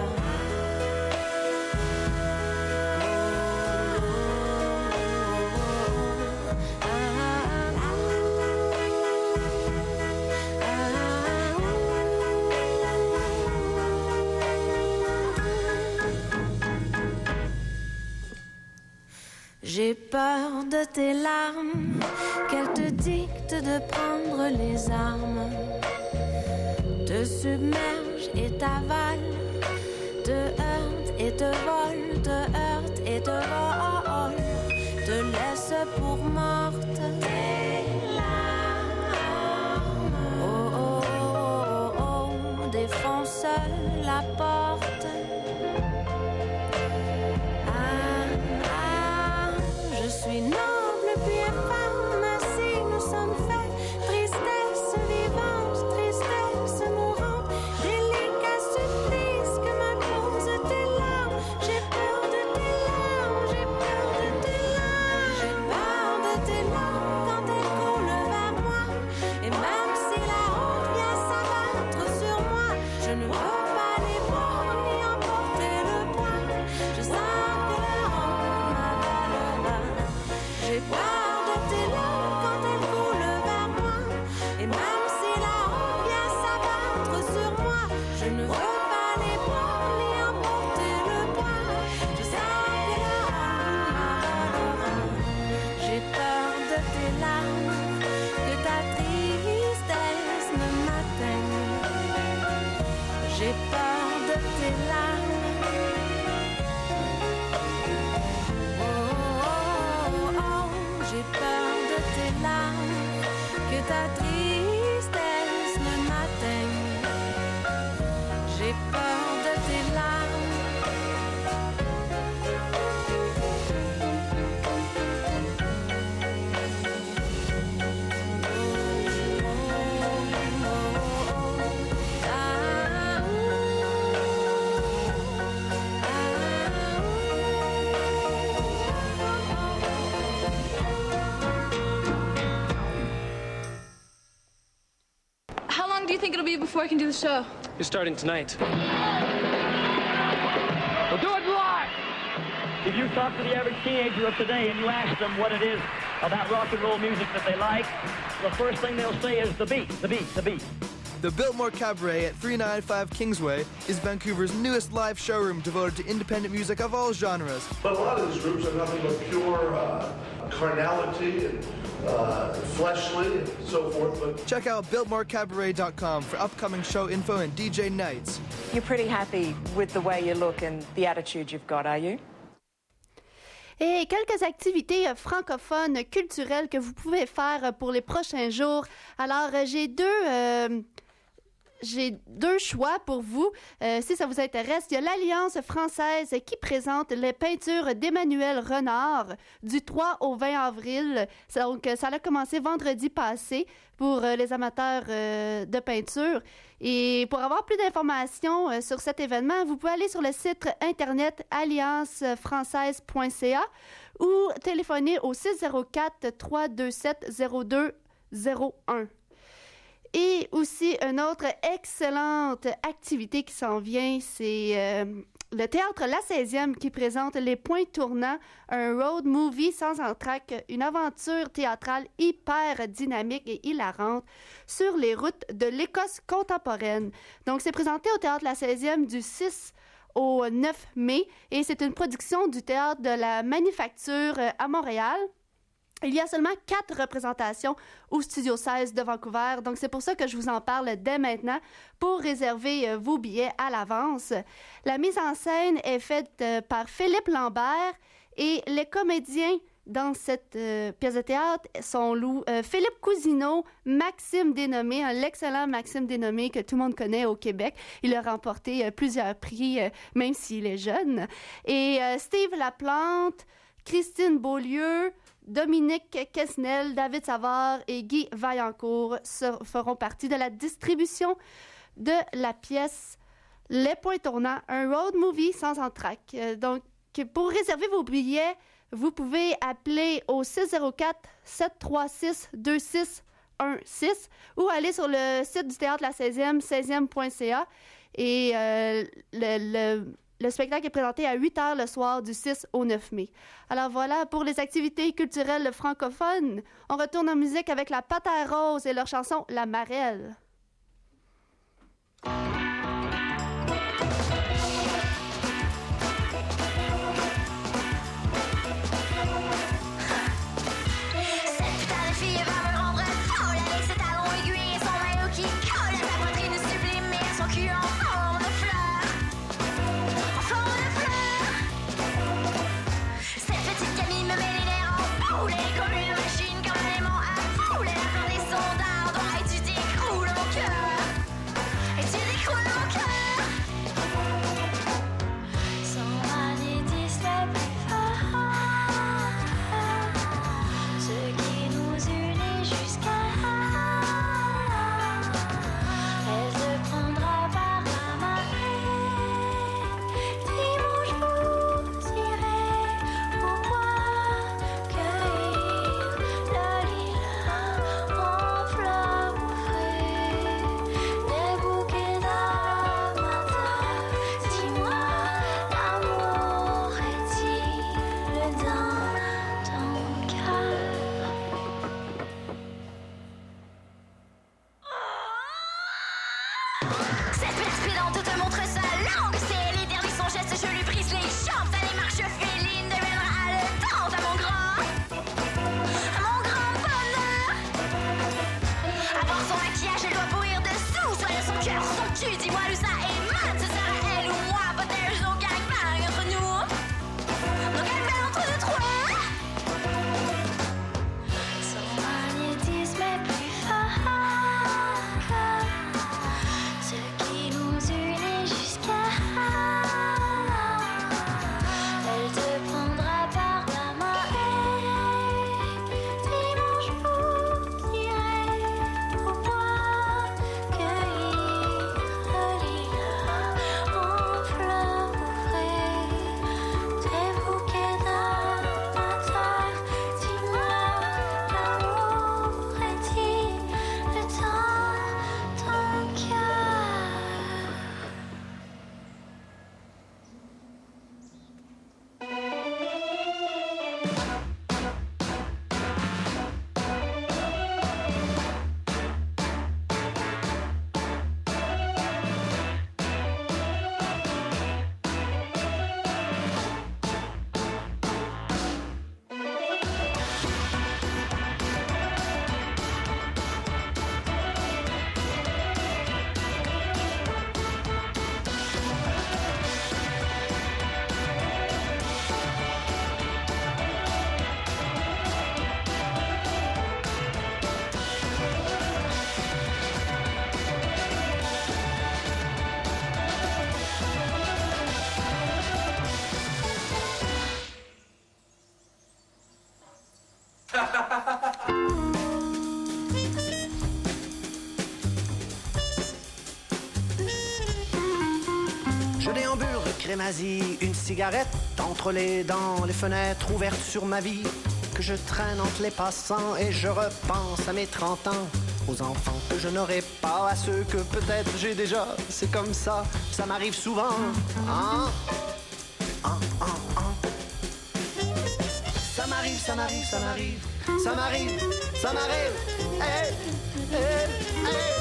J'ai peur de tes larmes, qu'elles te dictent de prendre les armes, te submerge et t'avale, te heurte et te vole, te heurte et te vole, te laisse pour morte. Tes larmes, oh, oh, oh, oh, oh, défonce la porte. Je suis noble puis infâme, si nous sommes faits. Tristesse vivante, tristesse mourante, délicat supplice que m'imposent tes larmes. J'ai peur de tes larmes, j'ai peur de tes larmes. J'ai peur de tes larmes quand elles coulent vers moi. Et même si la honte vient s'abattre sur moi, je ne veux pas les boire ni emporter le poids. Je sens que la honte m'avalera. J'ai peur de tes larmes quand elles coulent vers moi. Et même si la honte vient s'abattre sur moi, je ne veux pas les boire ni emporter le poids. Je sens que la honte m'avalera. J'ai peur de tes larmes, que ta tristesse me m'atteigne. J'ai peur de tes larmes. J'ai peur de tes larmes, que ta tristesse ne m'atteigne. J'ai peur de tes larmes. How long do you think it'll be before I can do the show? You're starting tonight. We'll do it live! If you talk to the average teenager of today and you ask them what it is about rock and roll music that they like, the first thing they'll say is the beat, the beat, the beat. The Biltmore Cabaret at 395 Kingsway is Vancouver's newest live showroom devoted to independent music of all genres. But a lot of these groups are nothing but pure carnality and fleshly and so forth. But check out BiltmoreCabaret.com for upcoming show info and DJ nights. You're pretty happy with the way you look and the attitude you've got, are you? Et quelques activités francophones culturelles que vous pouvez faire pour les prochains jours. Alors, j'ai deux choix pour vous, si ça vous intéresse. Il y a l'Alliance française qui présente les peintures d'Emmanuel Renard du 3 au 20 avril. Donc, ça a commencé vendredi passé pour les amateurs de peinture. Et pour avoir plus d'informations sur cet événement, vous pouvez aller sur le site internet alliancefrancaise.ca ou téléphoner au 604-327-0201. Et aussi, une autre excellente activité qui s'en vient, c'est le Théâtre La 16e qui présente Les Points Tournants, un road movie sans entracte, une aventure théâtrale hyper dynamique et hilarante sur les routes de l'Écosse contemporaine. Donc, c'est présenté au Théâtre La 16e du 6 au 9 mai et c'est une production du Théâtre de la Manufacture à Montréal. Il y a seulement 4 représentations au Studio 16 de Vancouver, donc c'est pour ça que je vous en parle dès maintenant pour réserver vos billets à l'avance. La mise en scène est faite par Philippe Lambert et les comédiens dans cette pièce de théâtre sont Philippe Cousineau, Maxime Dénommé, l'excellent Maxime Dénommé que tout le monde connaît au Québec. Il a remporté plusieurs prix, même s'il est jeune. Et Steve Laplante, Christine Beaulieu, Dominique Quesnel, David Savard et Guy Vaillancourt feront partie de la distribution de la pièce Les Points Tournants, un road movie sans entracte. Donc, pour réserver vos billets, vous pouvez appeler au 604-736-2616 ou aller sur le site du Théâtre La 16e, 16e.ca. Et le spectacle est présenté à 8h le soir du 6 au 9 mai. Alors voilà, pour les activités culturelles francophones, on retourne en musique avec la Patère Rose et leur chanson « La Marelle ». Je déambule crémazie, une cigarette entre les dents, les fenêtres ouvertes sur ma vie, que je traîne entre les passants et je repense à mes 30 ans, aux enfants que je n'aurai pas, à ceux que peut-être j'ai déjà. C'est comme ça m'arrive souvent. Ça m'arrive, ça m'arrive, ça m'arrive, ça m'arrive, ça m'arrive. Hey, hey, hey.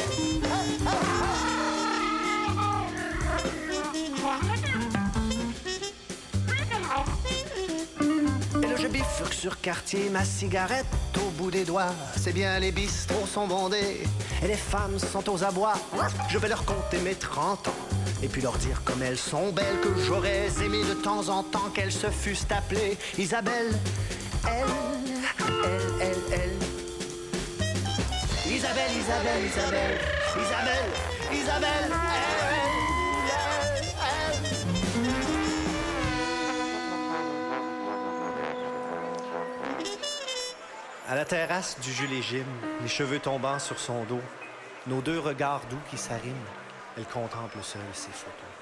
Et là je bifurque sur quartier, ma cigarette au bout des doigts. C'est bien, les bistrots sont bondés et les femmes sont aux abois. Je vais leur compter mes 30 ans et puis leur dire comme elles sont belles, que j'aurais aimé de temps en temps qu'elles se fussent appelées Isabelle elle. Isabelle, À la terrasse du Jules et Jim, les cheveux tombant sur son dos, nos deux regards doux qui s'arriment, elle contemple seule ses photos.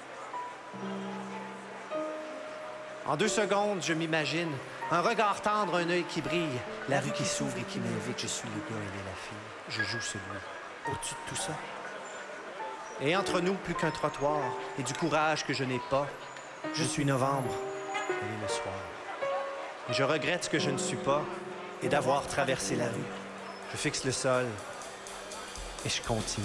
En 2 secondes, je m'imagine un regard tendre, un œil qui brille, la rue qui s'ouvre et qui m'invite. Je suis le gars, elle est la fille. Je joue celui au-dessus de tout ça. Et entre nous, plus qu'un trottoir et du courage que je n'ai pas. Je suis novembre, elle est le soir. Et je regrette ce que je ne suis pas et d'avoir traversé la rue. Je fixe le sol et je continue.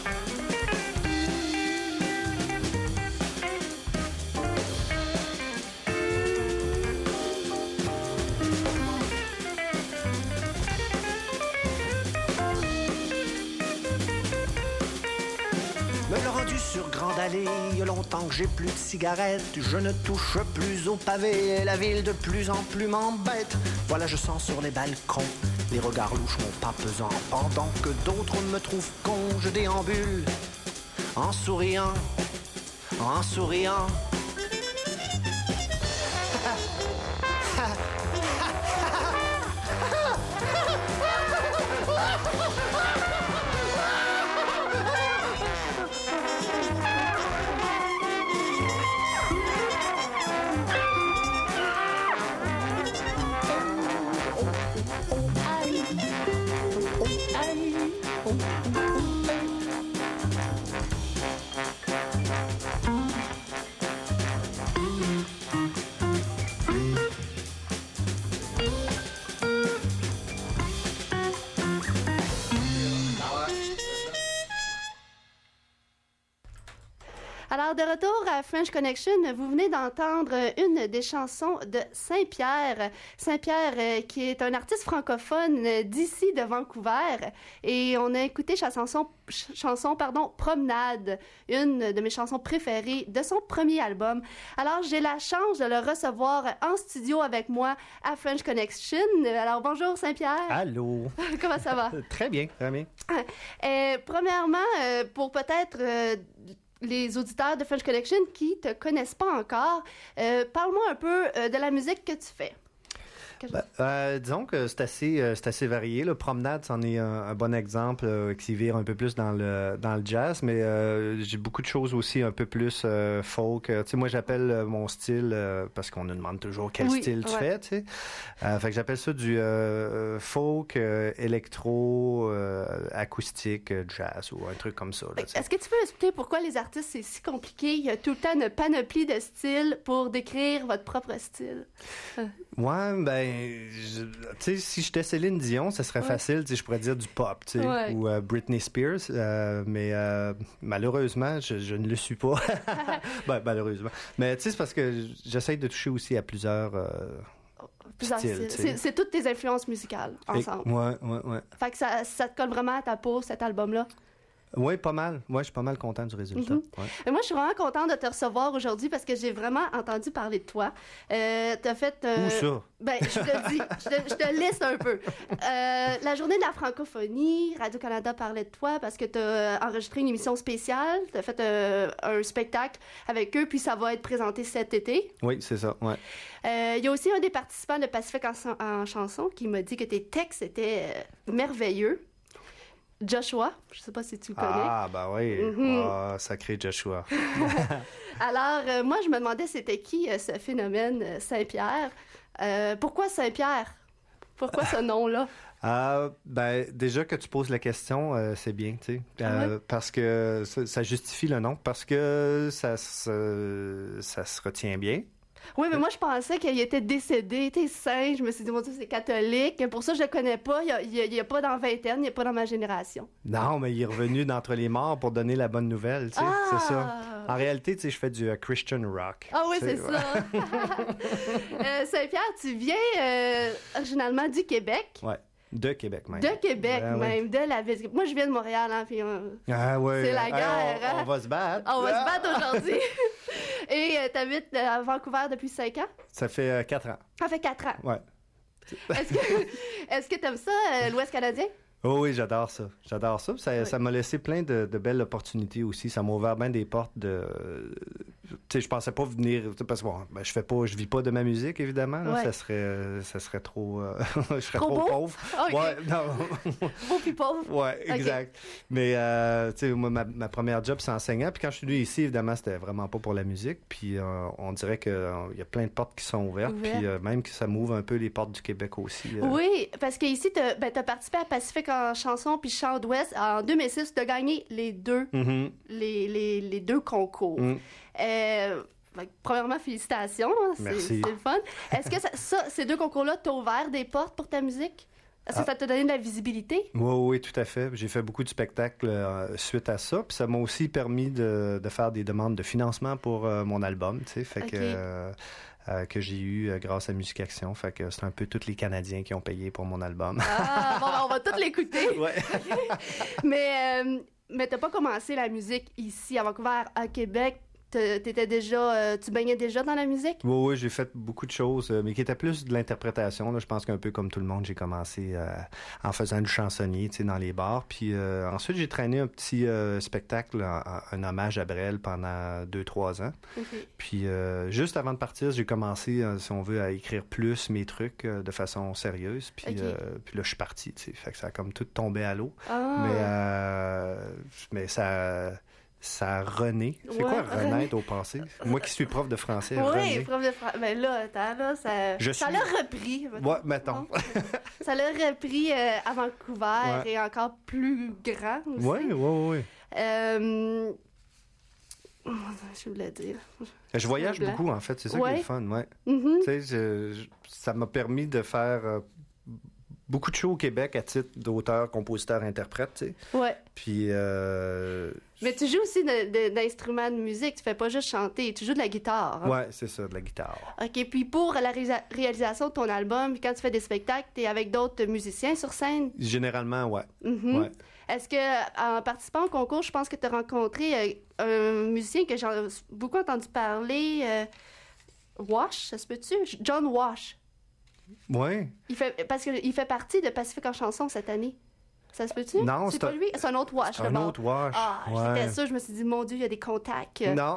Sur Grande Allée, il y a longtemps que j'ai plus de cigarettes. Je ne touche plus au pavé et la ville de plus en plus m'embête. Voilà, je sens sur les balcons les regards louches, mon pas pesant. Pendant que d'autres me trouvent con, je déambule en souriant, en souriant. Alors, de retour à French Connection, vous venez d'entendre une des chansons de Saint-Pierre. Saint-Pierre, qui est un artiste francophone d'ici, de Vancouver. Et on a écouté sa chanson Promenade, une de mes chansons préférées de son premier album. Alors, j'ai la chance de le recevoir en studio avec moi à French Connection. Alors, bonjour Saint-Pierre. Allô. Comment ça va? Très bien, très bien. Premièrement, pour peut-être... les auditeurs de French Connection qui te connaissent pas encore, parle-moi un peu de la musique que tu fais. Disons que c'est assez varié. Le Promenade, c'en est un bon exemple qui vire un peu plus dans le jazz, mais j'ai beaucoup de choses aussi un peu plus folk. Tu sais, moi, j'appelle mon style, parce qu'on nous demande toujours quel style tu fais, tu sais. Fait que j'appelle ça du folk, électro, acoustique, jazz ou un truc comme ça. Là, est-ce que tu peux expliquer pourquoi les artistes, c'est si compliqué? Il y a tout le temps une panoplie de styles pour décrire votre propre style. Ouais, ben, tu sais, si j'étais Céline Dion, ça serait facile, tu sais, je pourrais dire du pop, tu sais, ou Britney Spears, mais malheureusement, je ne le suis pas. Ben, malheureusement. Mais tu sais, c'est parce que j'essaie de toucher aussi à plusieurs styles. C'est toutes tes influences musicales ensemble. Ouais. Fait que ça te colle vraiment à ta peau, cet album-là? Oui, pas mal. Moi, je suis pas mal content du résultat. Ouais. Moi, je suis vraiment contente de te recevoir aujourd'hui parce que j'ai vraiment entendu parler de toi. T'as fait... Où ça? Ben, je te dis, je te liste un peu. La journée de la francophonie, Radio-Canada parlait de toi parce que t'as enregistré une émission spéciale, t'as fait un spectacle avec eux, puis ça va être présenté cet été. Oui, c'est ça, ouais. Il y a aussi un des participants de Pacifique en chanson qui m'a dit que tes textes étaient merveilleux. Joshua, je sais pas si tu le connais. Ah, ben oui. Sacré Joshua. Alors, moi, je me demandais c'était qui ce phénomène Saint-Pierre. Pourquoi Saint-Pierre? Pourquoi ce nom-là? Ben, déjà que tu poses la question, c'est bien, tu sais. Parce que ça justifie le nom, parce que ça se retient bien. Oui, mais moi, je pensais qu'il était décédé, il était saint. Je me suis dit, mon Dieu, c'est catholique. Pour ça, je le connais pas. Il n'y a pas dans vingtaine, il n'y a pas dans ma génération. Non, mais il est revenu d'entre les morts pour donner la bonne nouvelle, tu sais. C'est ça. En réalité, tu sais, je fais du Christian rock. Ah oui, c'est ça. Saint-Pierre, tu viens originalement du Québec. Ouais. De Québec, même. De Québec, même. De la ville. Moi, je viens de Montréal, hein, puis c'est la guerre. On va se battre. On va se battre aujourd'hui. Et t'habites à Vancouver depuis 5 ans? Ça fait 4 ans. Ça fait 4 ans? Ouais. Est-ce que t'aimes ça, l'Ouest canadien? Oh oui, j'adore ça. J'adore ça. Ça m'a laissé plein de belles opportunités aussi. Ça m'a ouvert bien des portes de... Tu sais, je pensais pas venir... Parce que bon, ben, je vis pas de ma musique, évidemment. Là. Ça serait trop... je serais trop pauvre. Okay. Ouais, non. Beau puis pauvre. Ouais, exact. Okay. Mais, tu sais, moi, ma première job, c'est enseignant. Puis quand je suis venu ici, évidemment, c'était vraiment pas pour la musique. Puis on dirait qu'il y a plein de portes qui sont ouvertes. Puis même que ça m'ouvre un peu les portes du Québec aussi. Oui, parce qu'ici, t'as participé à Pacifique en chanson puis chant d'Ouest. En 2006, t'as gagné les deux, les deux concours. Premièrement, félicitations. Merci. C'est le fun. Est-ce que ces deux concours-là t'ont ouvert des portes pour ta musique? Est-ce que ça t'a donné de la visibilité? Oui, tout à fait. J'ai fait beaucoup de spectacles suite à ça. Puis ça m'a aussi permis de faire des demandes de financement pour mon album. Tu sais, fait que j'ai eu grâce à Musique Action. Fait que c'est un peu tous les Canadiens qui ont payé pour mon album. Ah, bon, on va tous l'écouter. Ouais. Mais t'as pas commencé la musique ici à Vancouver, à Québec. T'étais déjà, tu baignais déjà dans la musique? Oui, j'ai fait beaucoup de choses, mais qui étaient plus de l'interprétation. Là. Je pense qu'un peu comme tout le monde, j'ai commencé en faisant du chansonnier, tu sais, dans les bars. Puis ensuite, j'ai traîné un petit spectacle, un hommage à Brel pendant 2-3 ans. Okay. Puis juste avant de partir, j'ai commencé, si on veut, à écrire plus mes trucs de façon sérieuse. Puis, puis là, je suis parti, tu sais. Fait que ça a comme tout tombé à l'eau. Mais ça a rené. C'est quoi renaître au passé? Moi qui suis prof de français. Oui, prof de français. Mais là, ça l'a repris. Ouais, mettons. Ça l'a repris à Vancouver et encore plus grand aussi. Oui. Je voulais dire. Je voyage beaucoup, en fait. C'est ça qui est le fun, ouais. Tu sais, ça m'a permis de faire... beaucoup de shows au Québec à titre d'auteur, compositeur, interprète, tu sais. Ouais. Puis... Mais tu joues aussi d'instruments de musique, tu fais pas juste chanter, tu joues de la guitare. Hein? Ouais, c'est ça, de la guitare. OK, puis pour la réalisation de ton album, quand tu fais des spectacles, t'es avec d'autres musiciens sur scène? Généralement, ouais. Ouais. Est-ce que, en participant au concours, je pense que tu as rencontré un musicien que j'ai beaucoup entendu parler, Wash, ça se peut-tu? John Wash. Oui. Parce qu'il fait partie de Pacifique en chanson cette année. Ça se peut-tu? Non, c'est pas lui. C'est un autre Wash. C'est un autre Wash. Ah, j'étais sûre. Je me suis dit, mon Dieu, il y a des contacts. Non.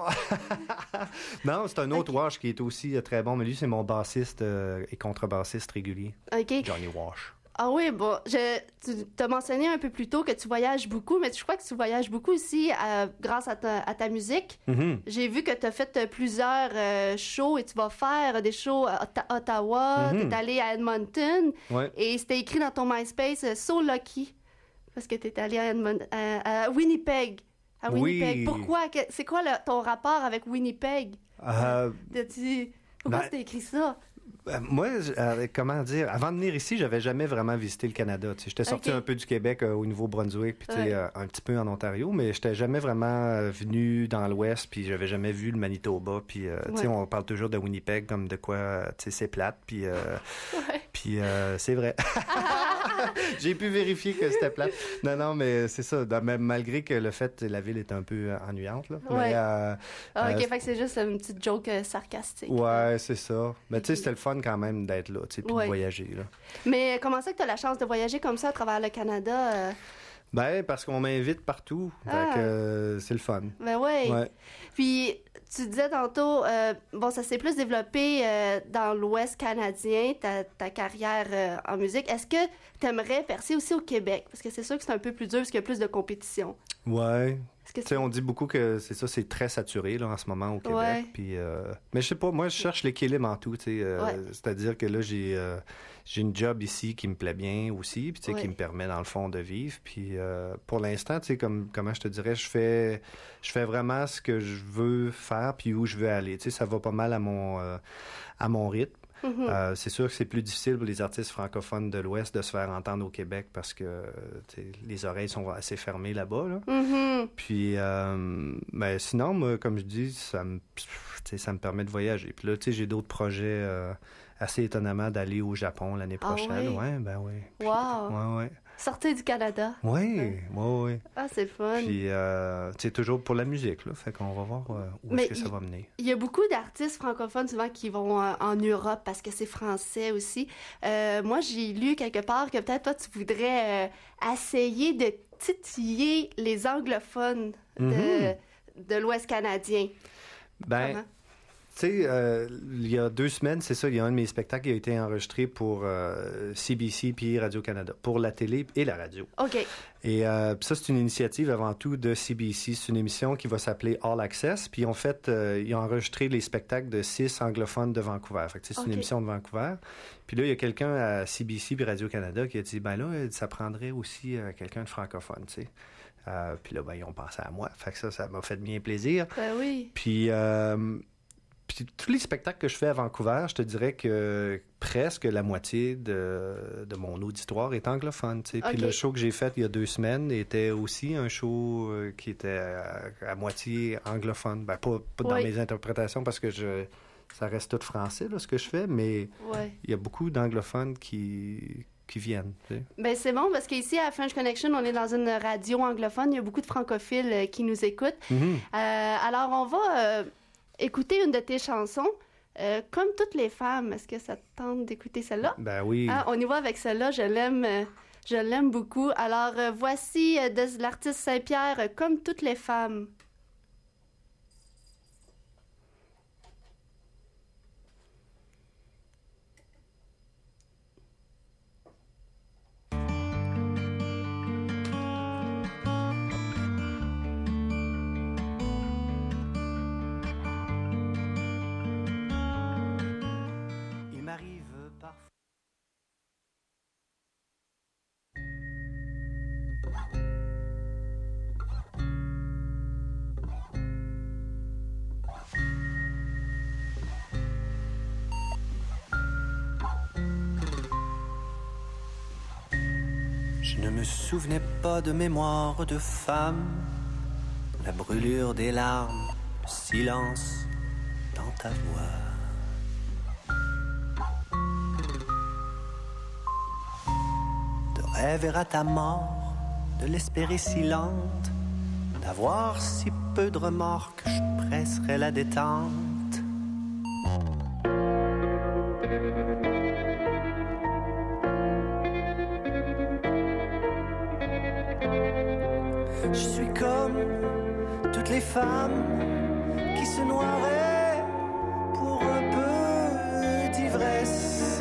Non, c'est un autre Wash qui est aussi très bon. Mais lui, c'est mon bassiste et contrebassiste régulier. OK. Johnny Wash. Ah oui, bon, tu t'as mentionné un peu plus tôt que tu voyages beaucoup, mais je crois que tu voyages beaucoup aussi grâce à ta musique. J'ai vu que tu as fait plusieurs shows et tu vas faire des shows à Ottawa, tu es allé à Edmonton et c'était écrit dans ton MySpace « So Lucky » parce que tu es allé à Winnipeg. À Winnipeg. Oui. Pourquoi? C'est quoi ton rapport avec Winnipeg? Pourquoi tu as écrit ça? Moi, comment dire, avant de venir ici, j'avais jamais vraiment visité le Canada. J'étais sorti un peu du Québec au Nouveau-Brunswick, puis un petit peu en Ontario, mais j'étais jamais vraiment venu dans l'Ouest, puis j'avais jamais vu le Manitoba. Puis, on parle toujours de Winnipeg comme de quoi, c'est plate, puis c'est vrai. J'ai pu vérifier que c'était plate. Non, mais c'est ça. Malgré que le fait, la ville est un peu ennuyante. Là. Ouais. OK, fait que c'est juste une petite joke sarcastique. Ouais, c'est ça. Mais tu sais, c'était le fun quand même d'être là, puis de voyager. Là. Mais comment ça que tu as la chance de voyager comme ça à travers le Canada? Ben, parce qu'on m'invite partout. Fait que c'est le fun. Ben ouais. Puis, tu disais tantôt, ça s'est plus développé dans l'Ouest canadien, ta carrière en musique. Est-ce que tu aimerais percer aussi au Québec? Parce que c'est sûr que c'est un peu plus dur parce qu'il y a plus de compétition. Ouais. Tu sais, on dit beaucoup que c'est très saturé là, en ce moment au Québec. Puis, mais je sais pas, moi, je cherche l'équilibre en tout. C'est-à-dire que là, j'ai une job ici qui me plaît bien aussi, puis qui me permet, dans le fond, de vivre. Puis pour l'instant, tu sais, comment je te dirais, je fais vraiment ce que je veux faire puis où je veux aller. Tu sais, ça va pas mal à mon rythme. C'est sûr que c'est plus difficile pour les artistes francophones de l'Ouest de se faire entendre au Québec parce que les oreilles sont assez fermées là-bas. Là. Puis, mais sinon, moi, comme je dis, ça me permet de voyager. Puis là, j'ai d'autres projets assez étonnamment d'aller au Japon l'année prochaine. Ah oui? Ouais, ben oui. Puis, wow! Ouais. sortir du Canada. Oui, oui. Ah, c'est le fun. Puis, c'est toujours pour la musique, là. Fait qu'on va voir où est-ce que ça va mener. Il y a beaucoup d'artistes francophones souvent qui vont en Europe parce que c'est français aussi. Moi, j'ai lu quelque part que peut-être toi, tu voudrais essayer de titiller les anglophones de l'Ouest canadien. Ben, tu sais, il y a 2 semaines, c'est ça, il y a un de mes spectacles qui a été enregistré pour CBC puis Radio-Canada, pour la télé et la radio. OK. Et ça, c'est une initiative avant tout de CBC. C'est une émission qui va s'appeler All Access. Puis en fait, ils ont enregistré les spectacles de 6 anglophones de Vancouver. Fait que c'est une émission de Vancouver. Puis là, il y a quelqu'un à CBC puis Radio-Canada qui a dit, ben là, ça prendrait aussi quelqu'un de francophone, tu sais. Puis là, ben, ils ont pensé à moi. Fait que ça m'a fait bien plaisir. Ben oui. Puis tous les spectacles que je fais à Vancouver, je te dirais que presque la moitié de mon auditoire est anglophone. Tu sais. Puis le show que j'ai fait il y a 2 semaines était aussi un show qui était à moitié anglophone. Ben, pas dans mes interprétations parce que ça reste tout français, là, ce que je fais, mais il y a beaucoup d'anglophones qui viennent. Tu sais. Ben c'est bon parce qu'ici à French Connection, on est dans une radio anglophone. Il y a beaucoup de francophiles qui nous écoutent. Alors on va écouter une de tes chansons. Comme toutes les femmes, est-ce que ça te tente d'écouter celle-là? Ben oui. On y va avec celle-là. Je l'aime beaucoup. Alors voici de l'artiste Saint-Pierre, Comme toutes les femmes. Je ne me souvenais pas de mémoire de femme, la brûlure des larmes, le silence dans ta voix. De rêver à ta mort, de l'espérer si lente, d'avoir si peu de remords que je presserais la détente. Je suis comme toutes les femmes qui se noieraient pour un peu d'ivresse.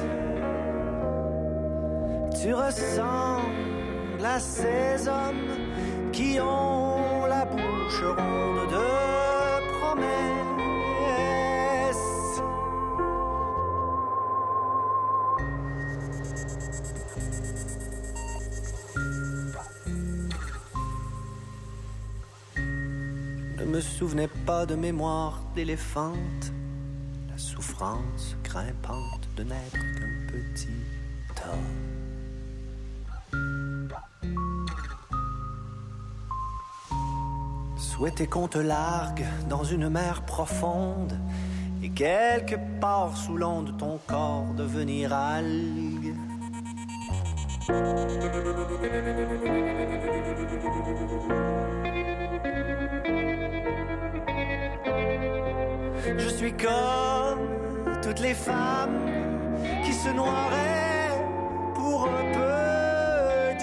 Tu ressembles à ces hommes qui ont la bouche ronde de promesses. Je me souvenais pas de mémoire d'éléphante, la souffrance grimpante de n'être qu'un petit homme. Souhaiter qu'on te largue dans une mer profonde et quelque part sous l'onde de ton corps devenir algue. Je suis comme toutes les femmes qui se noieraient pour un peu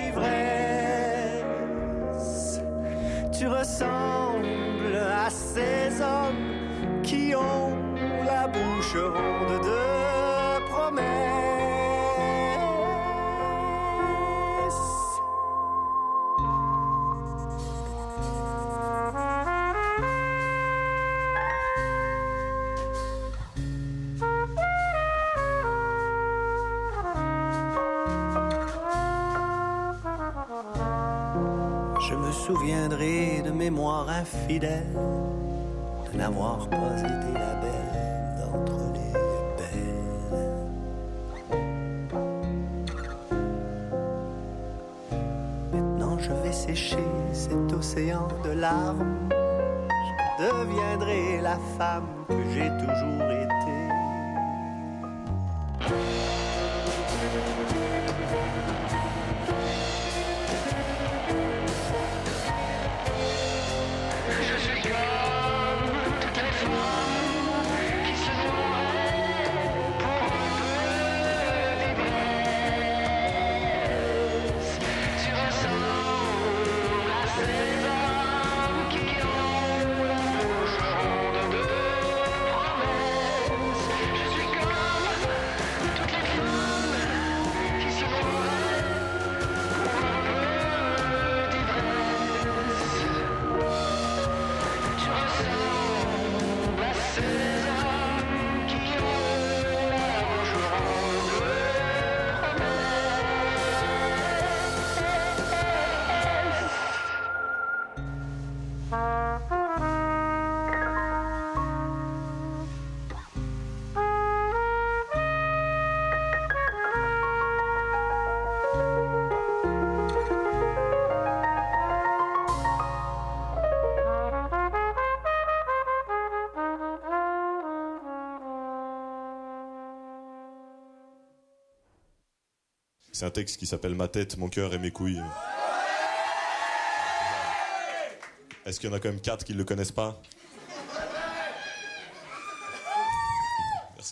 d'ivresse. Tu ressembles à ces hommes qui ont la bouche ronde de promesses. Je me souviendrai de mémoire infidèle, de n'avoir pas été la belle d'entre les belles. Maintenant je vais sécher cet océan de larmes, je deviendrai la femme que j'ai toujours été. C'est un texte qui s'appelle « Ma tête, mon cœur et mes couilles ». Est-ce qu'il y en a quand même 4 qui ne le connaissent pas? Merci.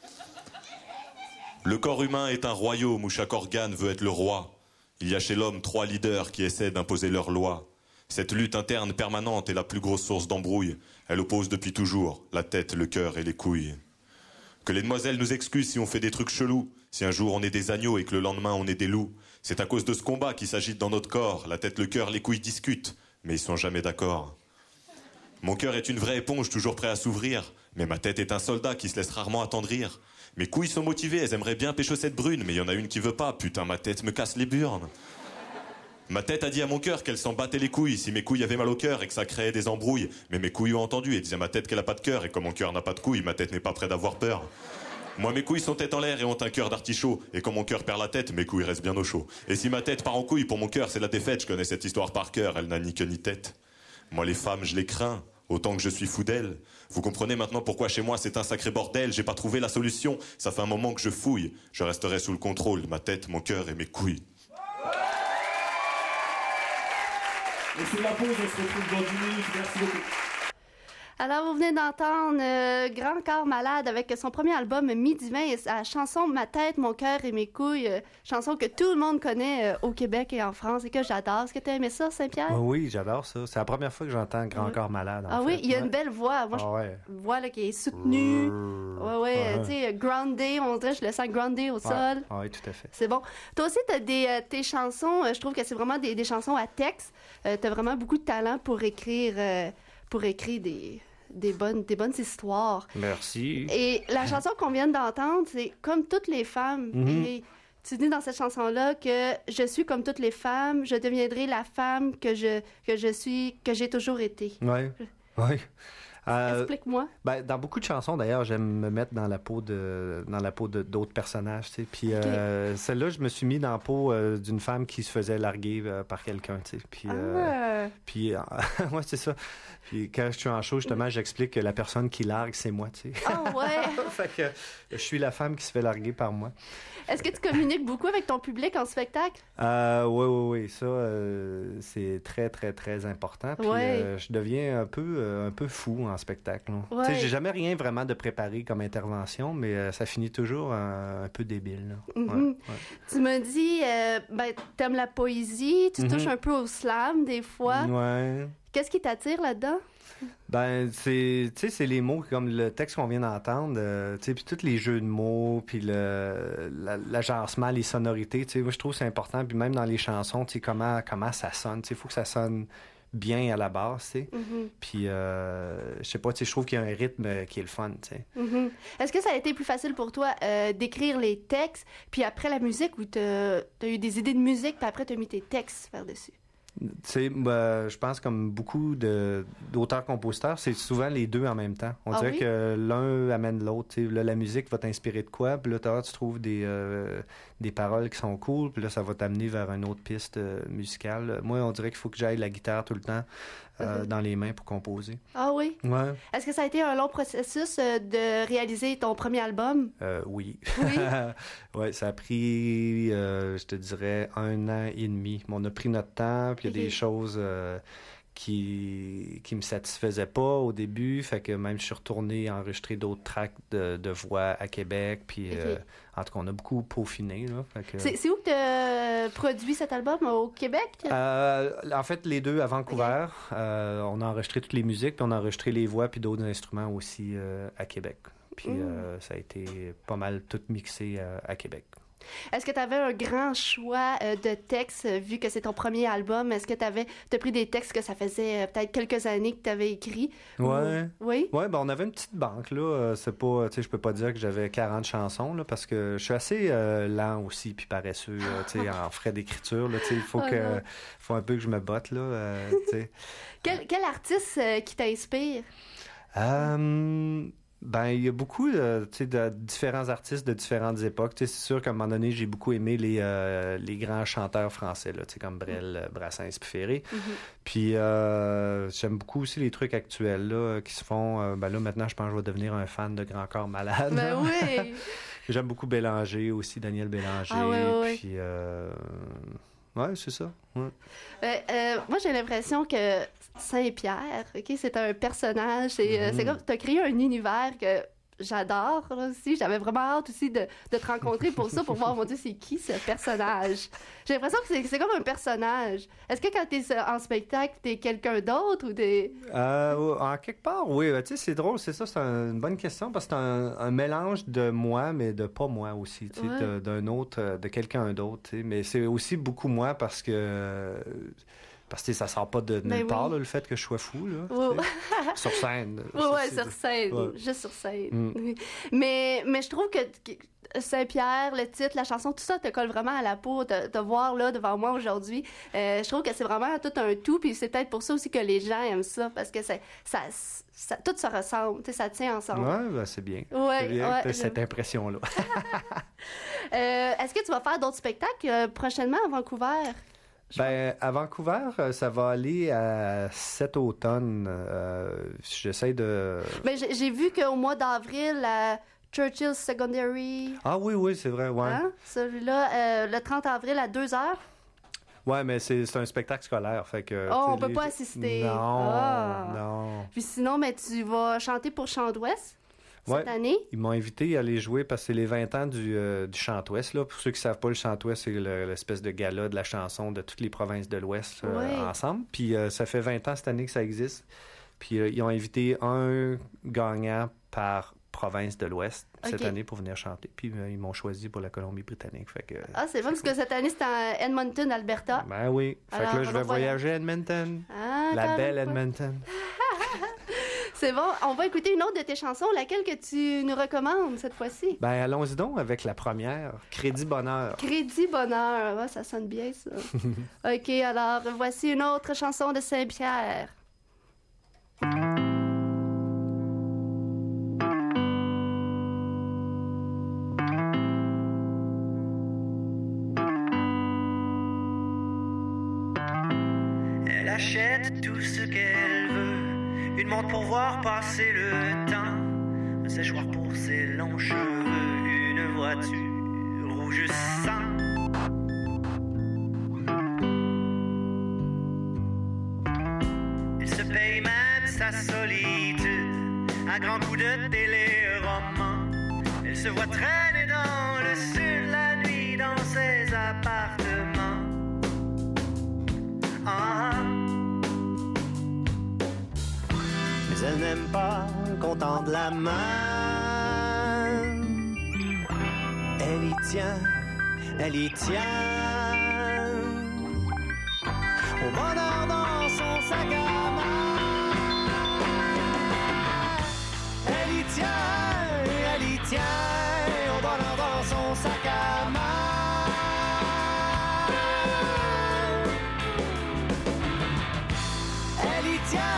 Le corps humain est un royaume où chaque organe veut être le roi. Il y a chez l'homme 3 leaders qui essaient d'imposer leurs lois. Cette lutte interne permanente est la plus grosse source d'embrouille. Elle oppose depuis toujours la tête, le cœur et les couilles. Que les demoiselles nous excusent si on fait des trucs chelous, si un jour on est des agneaux et que le lendemain on est des loups. C'est à cause de ce combat qui s'agite dans notre corps. La tête, le cœur, les couilles discutent, mais ils sont jamais d'accord. Mon cœur est une vraie éponge toujours prêt à s'ouvrir, mais ma tête est un soldat qui se laisse rarement attendrir. Mes couilles sont motivées, elles aimeraient bien pécho cette brune, mais il y en a une qui veut pas, putain ma tête me casse les burnes. Ma tête a dit à mon cœur qu'elle s'en battait les couilles si mes couilles avaient mal au cœur et que ça créait des embrouilles. Mais mes couilles ont entendu et disaient à ma tête qu'elle a pas de cœur, et comme mon cœur n'a pas de couilles, ma tête n'est pas prête d'avoir peur. Moi mes couilles sont tête en l'air et ont un cœur d'artichaut, et quand mon cœur perd la tête, mes couilles restent bien au chaud. Et si ma tête part en couille, pour mon cœur c'est la défaite, je connais cette histoire par cœur, elle n'a ni queue ni tête. Moi les femmes je les crains, autant que je suis fou d'elles. Vous comprenez maintenant pourquoi chez moi c'est un sacré bordel. J'ai pas trouvé la solution, ça fait un moment que je fouille. Je resterai sous le contrôle de ma tête, mon cœur et mes couilles. Et c'est la pause, on se retrouve dans 10 minutes. Merci beaucoup. Alors, vous venez d'entendre Grand Corps Malade avec son premier album Mi-Divin et sa chanson Ma tête, mon cœur et mes couilles, chanson que tout le monde connaît au Québec et en France et que j'adore. Est-ce que tu as aimé ça, Saint-Pierre? Oui, j'adore ça. C'est la première fois que j'entends Grand Corps Malade. En fait. Oui, il y a une belle voix. Moi, une voix là, qui est soutenue. Tu sais, groundé, on dirait, je le sens groundé au sol. Oui, tout à fait. C'est bon. Toi aussi, tu as tes chansons, je trouve que c'est vraiment des chansons à texte. Tu as vraiment beaucoup de talent pour écrire des bonnes histoires. Merci. Et la chanson qu'on vient d'entendre, c'est Comme toutes les femmes. Et tu dis dans cette chanson-là que je suis comme toutes les femmes, je deviendrai la femme que je suis, que j'ai toujours été. Oui. Explique-moi. Dans beaucoup de chansons, d'ailleurs, j'aime me mettre dans la peau d'autres personnages, tu sais. Puis celle-là, je me suis mis dans la peau d'une femme qui se faisait larguer par quelqu'un, tu sais. Puis ouais, c'est ça. Puis quand je suis en show, justement, j'explique que la personne qui largue, c'est moi, tu sais. Ah ouais. Fait que je suis la femme qui se fait larguer par moi. Est-ce que tu communiques beaucoup avec ton public en spectacle? Oui. Ça, c'est très, très, très important. Puis je deviens un peu fou en spectacle. Tu sais, j'ai jamais rien vraiment de préparé comme intervention, mais ça finit toujours un peu débile. Tu m'as dit, t'aimes la poésie, tu touches un peu au slam des fois. Ouais. Qu'est-ce qui t'attire là-dedans? C'est les mots comme le texte qu'on vient d'entendre, puis tous les jeux de mots, puis l'agencement, les sonorités, moi je trouve que c'est important, puis même dans les chansons, comment ça sonne, il faut que ça sonne bien à la base, puis je sais pas, je trouve qu'il y a un rythme qui est le fun, Est-ce que ça a été plus facile pour toi d'écrire les textes, puis après la musique, ou t'as eu des idées de musique, puis après t'as mis tes textes par-dessus? Je pense comme beaucoup d'auteurs-compositeurs, c'est souvent les deux en même temps. On dirait que l'un amène l'autre. Là, la musique va t'inspirer de quoi, puis là, tu trouves des paroles qui sont cool, puis là, ça va t'amener vers une autre piste musicale. Moi, on dirait qu'il faut que j'aille la guitare tout le temps dans les mains pour composer. Ah oui? Ouais. Est-ce que ça a été un long processus de réaliser ton premier album? Oui. Oui? Ça a pris, je te dirais, 1 an et demi. On a pris notre temps, puis il y a des choses qui me satisfaisaient pas au début, fait que même je suis retourné enregistrer d'autres tracks de voix à Québec, puis en tout cas on a beaucoup peaufiné là. C'est où que tu as produit cet album, au Québec? En fait les deux à Vancouver. On a enregistré toutes les musiques, puis on a enregistré les voix puis d'autres instruments aussi à Québec, puis ça a été pas mal tout mixé à Québec. Est-ce que tu avais un grand choix de textes, vu que c'est ton premier album? Est-ce que t'as pris des textes que ça faisait peut-être quelques années que tu avais écrits? Ouais. Oui? Ouais, on avait une petite banque, là. C'est pas, je peux pas dire que j'avais 40 chansons, là, parce que je suis assez lent aussi, puis paresseux, en frais d'écriture, là. Il faut un peu que je me botte, là. Quel artiste qui t'inspire? Il y a beaucoup de différents artistes de différentes époques. C'est sûr qu'à un moment donné, j'ai beaucoup aimé les grands chanteurs français, là, comme Brel, Brassens puis Ferré. Puis j'aime beaucoup aussi les trucs actuels là, qui se font. Là, maintenant, je pense que je vais devenir un fan de Grand Corps Malade. Ben oui! J'aime beaucoup Bélanger aussi, Daniel Bélanger. Ah ouais. Puis, ouais, c'est ça. Ouais. Moi, j'ai l'impression que Saint-Pierre, OK, c'est un personnage. C'est comme, tu as créé un univers que j'adore là, aussi. J'avais vraiment hâte aussi de te rencontrer pour ça, pour voir, mon Dieu, c'est qui ce personnage? J'ai l'impression que c'est comme un personnage. Est-ce que quand tu es en spectacle, tu es quelqu'un d'autre ou t'es... En quelque part, oui. Tu sais, c'est drôle, c'est ça, c'est une bonne question parce que c'est un mélange de moi, mais de pas moi aussi, tu sais, d'un autre, de quelqu'un d'autre. Tu sais. Mais c'est aussi beaucoup moi parce que ça sort pas de nulle part, là, le fait que je sois fou, là. Sur scène. Oui, sur scène. Ouais. Juste sur scène. Mais je trouve que Saint-Pierre, le titre, la chanson, tout ça te colle vraiment à la peau. Te voir là devant moi aujourd'hui, je trouve que c'est vraiment tout un tout. Puis c'est peut-être pour ça aussi que les gens aiment ça, parce que ça tout se ressemble. Ça tient ensemble. Oui, ben, c'est bien. C'est bien, cette impression-là. Est-ce que tu vas faire d'autres spectacles prochainement à Vancouver? Ben, à Vancouver, ça va aller à cet automne. J'essaie de... Ben, j'ai vu qu'au mois d'avril, à Churchill Secondary... Ah oui, c'est vrai, ouais. Hein? Celui-là, le 30 avril à 2h. Ouais, mais c'est un spectacle scolaire, fait que... on peut pas assister. Non. Puis sinon, tu vas chanter pour Chant d'Ouest cette année. Ils m'ont invité à aller jouer parce que c'est les 20 ans du Chant-Ouest. Là. Pour ceux qui ne savent pas, le Chant-Ouest, c'est l'espèce de gala de la chanson de toutes les provinces de l'Ouest ensemble. Puis ça fait 20 ans cette année que ça existe. Puis ils ont invité un gagnant par province de l'Ouest cette année pour venir chanter. Puis ils m'ont choisi pour la Colombie-Britannique. Fait que, c'est bon parce que cette année, c'est en Edmonton, Alberta. Ben oui. Fait que là, je vais voyager à Edmonton. La belle Edmonton. C'est bon. On va écouter une autre de tes chansons. Laquelle que tu nous recommandes cette fois-ci? Ben, allons-y donc avec la première. Crédit Bonheur. Crédit Bonheur. Ouais, ça sonne bien, ça. OK, alors, voici une autre chanson de Saint-Pierre. Elle achète tout ce qu'elle veut. Une montre pour voir passer le temps, un séchoir pour ses longs cheveux, une voiture rouge sang. Elle se paye même sa solitude, un grand coup de téléroman. Elle se voit traîner dans le sud la nuit dans ses appartements. Elle n'aime pas qu'on tende la main. Elle y tient. Au bonheur dans son sac à main. Elle y tient. Au bonheur dans son sac à main. Elle y tient.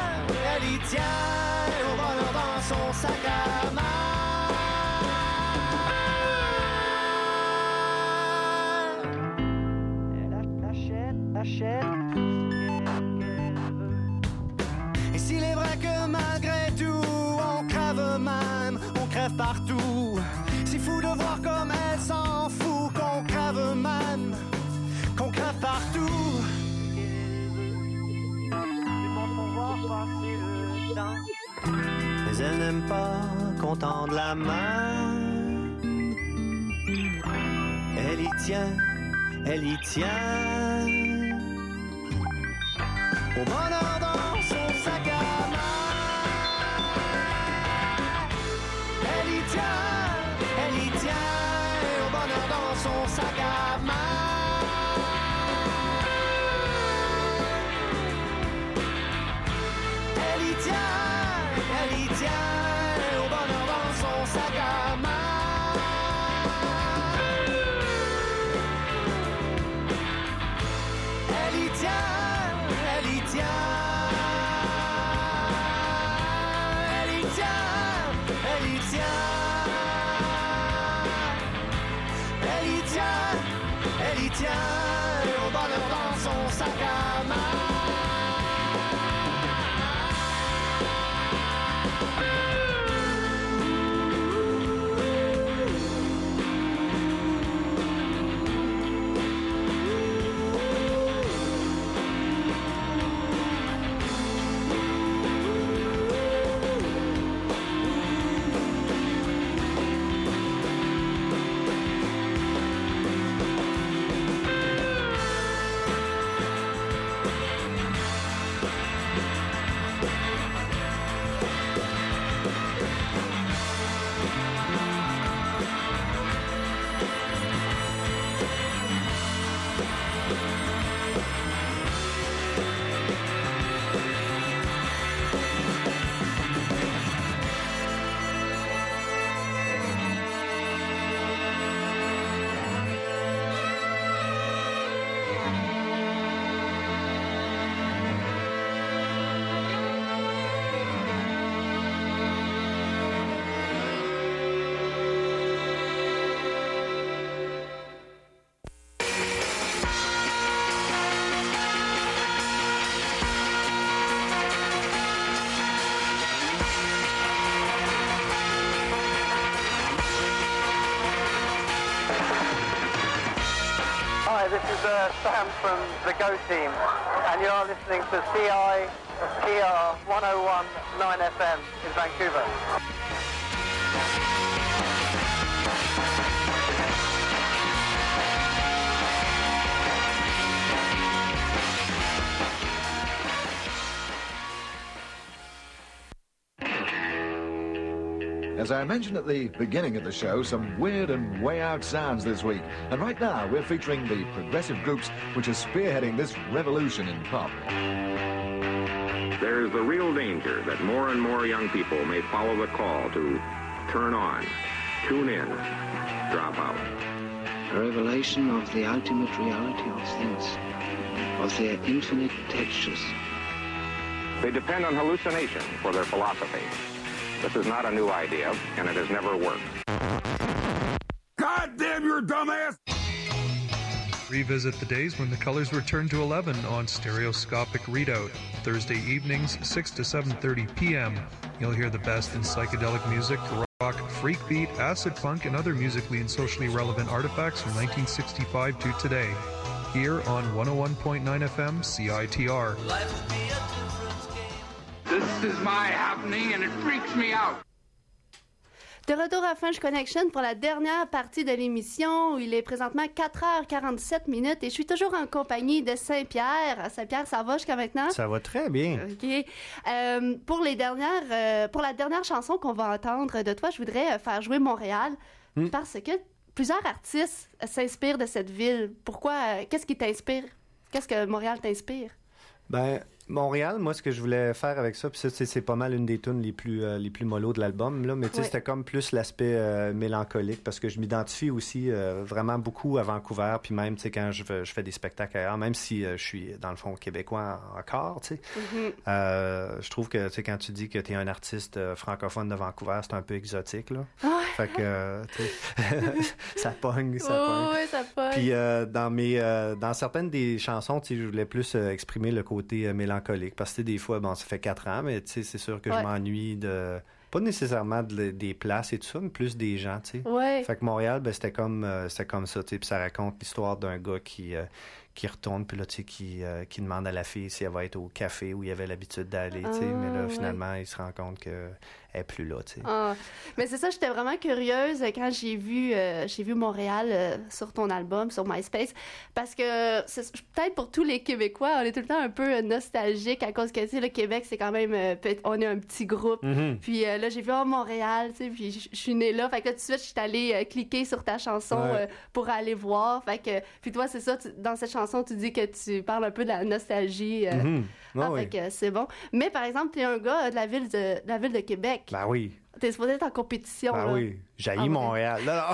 Au bonheur dans son sac à main. Elle achète tout ce qu'elle veut. Et s'il est vrai que malgré tout, on crève même, on crève partout. C'est fou de voir comme elle s'en fout, qu'on crève même, qu'on crève partout. Mais elle n'aime pas qu'on tende la main. Elle y tient. Au bonheur dans son sac à main. Elle y tient. Au bonheur dans son sac à main. Elle y tient. Au bonheur dans son sac à main. Elle y tient. Elle y tient. Au bonheur dans son sac à main. This is Sam from the Go Team, and you are listening to CITR 101.9 FM in Vancouver. As I mentioned at the beginning of the show, some weird and way out sounds this week. And right now, we're featuring the progressive groups which are spearheading this revolution in pop. There's the real danger that more and more young people may follow the call to turn on, tune in, drop out. A revelation of the ultimate reality of things, of their infinite textures. They depend on hallucination for their philosophy. This is not a new idea, and it has never worked. God damn your dumbass! Revisit the days when the colors were turned to 11 on Stereoscopic Readout. Thursday evenings, 6 to 7:30 p.m. You'll hear the best in psychedelic music, rock, freak beat, acid punk, and other musically and socially relevant artifacts from 1965 to today. Here on 101.9 FM CITR. This is my happening and it freaks me out. De retour à French Connection pour la dernière partie de l'émission où il est présentement 4h47 et je suis toujours en compagnie de Saint-Pierre. Saint-Pierre, ça va jusqu'à maintenant? Ça va très bien. OK. Pour la dernière chanson qu'on va entendre de toi, je voudrais faire jouer Montréal parce que plusieurs artistes s'inspirent de cette ville. Pourquoi? Qu'est-ce qui t'inspire? Qu'est-ce que Montréal t'inspire? Ben, Montréal, moi, ce que je voulais faire avec ça, puis ça, c'est pas mal une des tunes les plus mollo de l'album, là, mais tu sais, c'était comme plus l'aspect mélancolique, parce que je m'identifie aussi vraiment beaucoup à Vancouver, puis même, tu sais, quand je fais des spectacles ailleurs, même si je suis, dans le fond, québécois encore, tu sais, je trouve que, tu sais, quand tu dis que t'es un artiste francophone de Vancouver, c'est un peu exotique, là. Fait que, tu sais, ça pogne, Oui, ça pogne. Puis dans certaines des chansons, tu sais, je voulais plus exprimer le côté mélancolique, parce que des fois, bon, ça fait 4 ans, mais tu sais, c'est sûr que je m'ennuie de... Pas nécessairement des places et tout ça, mais plus des gens, tu sais. Ouais. Fait que Montréal, ben, c'était comme ça, tu sais, puis ça raconte l'histoire d'un gars qui retourne, puis là, tu sais, qui demande à la fille si elle va être au café où il avait l'habitude d'aller, tu sais, mais là, finalement, il se rend compte qu'elle est plus là, tu sais. Mais c'est ça, j'étais vraiment curieuse quand j'ai vu Montréal sur ton album, sur MySpace, parce que peut-être pour tous les Québécois, on est tout le temps un peu nostalgique à cause que, tu sais, le Québec, c'est quand même, on est un petit groupe, puis là, j'ai vu Montréal, tu sais, puis je suis née là, fait que là, tout de suite, je suis allée cliquer sur ta chanson pour aller voir, fait que, puis toi, c'est ça, dans cette chanson, tu dis que tu parles un peu de la nostalgie, fait que c'est bon. Mais par exemple, t'es un gars de la ville de Québec. Ben oui. T'es supposé être en compétition. Ben là. oui. J'haïs Montréal. Là,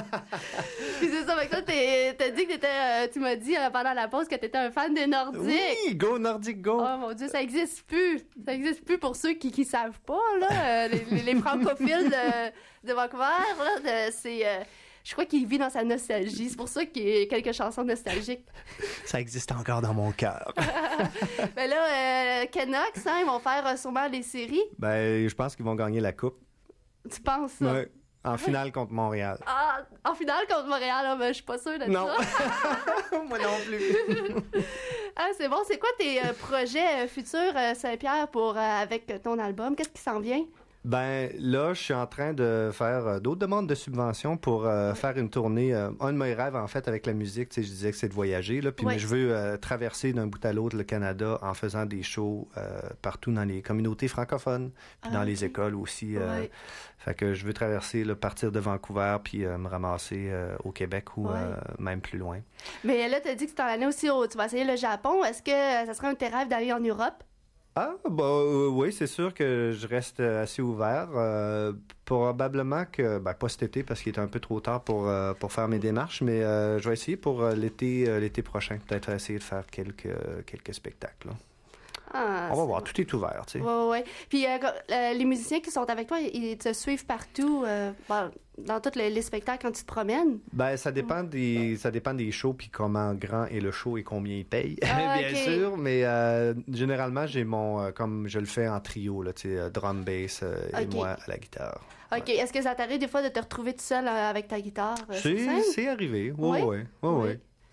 Puis c'est ça, avec toi, t'as dit que tu m'as dit pendant la pause que t'étais un fan des Nordiques. Oui, go Nordique, go! Oh mon Dieu, ça existe plus. Ça existe plus pour ceux qui savent pas, là. Les francophiles de Vancouver, là, c'est... je crois qu'il vit dans sa nostalgie. C'est pour ça qu'il y a quelques chansons nostalgiques. Ça existe encore dans mon cœur. Ben là, Canucks, ils vont faire sûrement les séries. Ben, je pense qu'ils vont gagner la coupe. Tu penses ça? Ouais. En finale contre Montréal. Ah, en finale contre Montréal, là, ben, je suis pas sûre de non. ça. Moi non plus. C'est bon. C'est quoi tes projets futurs, Saint-Pierre, avec ton album? Qu'est-ce qui s'en vient? Ben là, je suis en train de faire d'autres demandes de subventions pour faire une tournée. Un de mes rêves, en fait, avec la musique, tu sais, je disais que c'est de voyager, là, puis mais je veux traverser d'un bout à l'autre le Canada en faisant des shows partout dans les communautés francophones, puis dans les écoles aussi. Fait que je veux traverser, là, partir de Vancouver, puis me ramasser au Québec ou même plus loin. Mais là, tu as dit que tu t'en allais aussi tu vas essayer le Japon. Est-ce que ça serait un de tes rêves d'aller en Europe? Ah, oui, c'est sûr que je reste assez ouvert. Probablement que, pas cet été parce qu'il est un peu trop tard pour faire mes démarches, mais je vais essayer pour l'été prochain, peut-être essayer de faire quelques spectacles. Là. On va voir, tout est ouvert, tu sais. Oui. Puis les musiciens qui sont avec toi, ils te suivent partout, dans tous les spectacles quand tu te promènes? Ben, ça dépend des shows, puis comment grand est le show et combien ils payent, bien sûr. Mais généralement, j'ai comme je le fais en trio, là, tu sais, drum, bass et moi à la guitare. OK. Ouais. Est-ce que ça t'arrive des fois de te retrouver tout seul avec ta guitare? C'est arrivé, oui.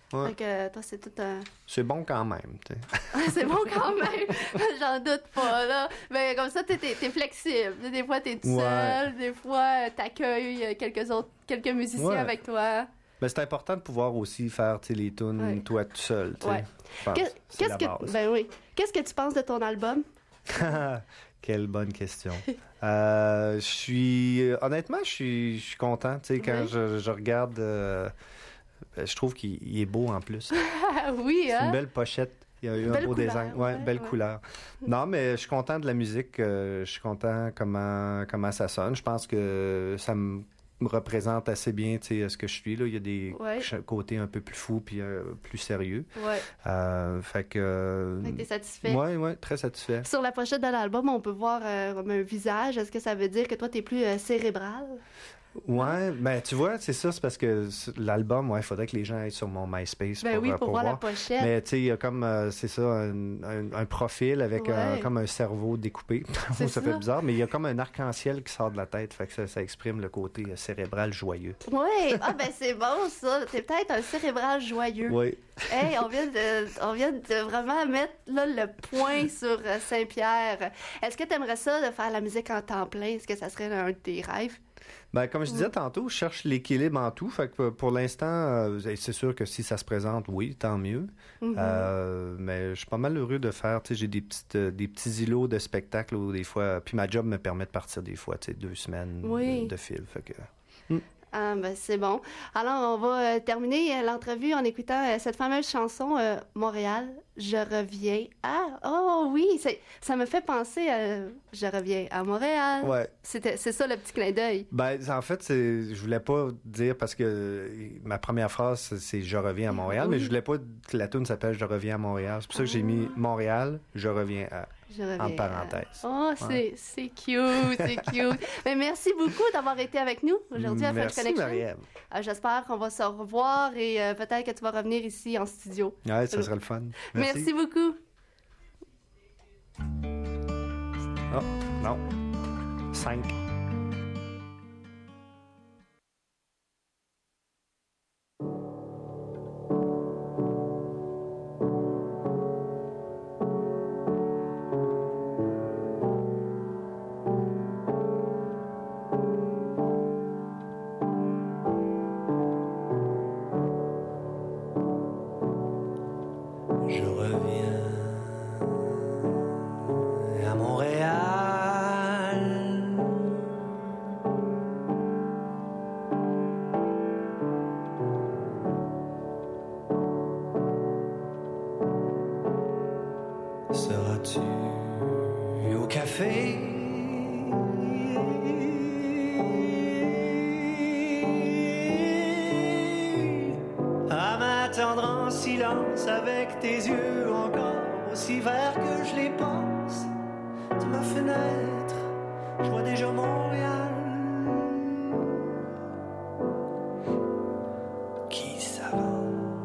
Ouais. Fait que toi, c'est tout un... C'est bon quand même, tu sais. C'est bon quand même. J'en doute pas, là. Mais comme ça, t'es flexible. Des fois, t'es tout seul. Des fois, t'accueilles quelques musiciens avec toi. Ben, c'est important de pouvoir aussi faire les tunes toi tout seul. Ouais. Qu'est-ce que tu penses de ton album? Quelle bonne question. Honnêtement, je suis content. Tu sais, quand je regarde, je trouve qu'il est beau en plus. Oui, C'est une belle pochette. Il y a eu un beau design. Belle couleur. Non, mais je suis content de la musique. Je suis content comment ça sonne. Je pense que ça me représente assez bien ce que je suis. Là. Il y a des côtés un peu plus fous puis plus sérieux. Fait que t'es satisfait? Oui, très satisfait. Sur la pochette de l'album, on peut voir un visage. Est-ce que ça veut dire que toi, t'es plus cérébral? Ouais, ben tu vois, c'est ça, c'est parce que l'album, il faudrait que les gens aillent sur mon MySpace pour voir la pochette. Mais tu sais, il y a comme, c'est ça, un profil avec comme un cerveau découpé. Ça fait bizarre, mais il y a comme un arc-en-ciel qui sort de la tête, fait que ça exprime le côté cérébral joyeux. Oui, c'est bon ça, t'es peut-être un cérébral joyeux. Oui. Hey, on vient de vraiment mettre là, le point sur Saint-Pierre. Est-ce que tu aimerais ça de faire la musique en temps plein? Est-ce que ça serait un de tes rêves? Ben, comme je disais tantôt, je cherche l'équilibre en tout. Fait que pour l'instant, c'est sûr que si ça se présente, oui, tant mieux. Mais je suis pas mal heureux de faire, j'ai des petits îlots de spectacles où des fois, puis ma job me permet de partir des fois, 2 semaines de fil. Fait que... Ah, ben c'est bon. Alors, on va terminer l'entrevue en écoutant cette fameuse chanson Montréal, je reviens à... Oh oui, ça me fait penser à Je reviens à Montréal. Ouais. C'est ça le petit clin d'œil. Ben, en fait, je voulais pas dire parce que ma première phrase, c'est Je reviens à Montréal, mais je voulais pas que la tune s'appelle Je reviens à Montréal. C'est pour ça que j'ai mis Montréal, je reviens à... en parenthèse. Oh, c'est cute, c'est cute. Mais merci beaucoup d'avoir été avec nous aujourd'hui à French Connection. Merci, Marie-Ève. J'espère qu'on va se revoir et peut-être que tu vas revenir ici en studio. Ouais, ça serait le fun. Merci beaucoup. Oh, non. 5. Je reviens à Montréal. Seras-tu au café? À m'attendre en silence avec tes yeux encore aussi verts que je les pense. De ma fenêtre, je vois déjà Montréal qui s'avance.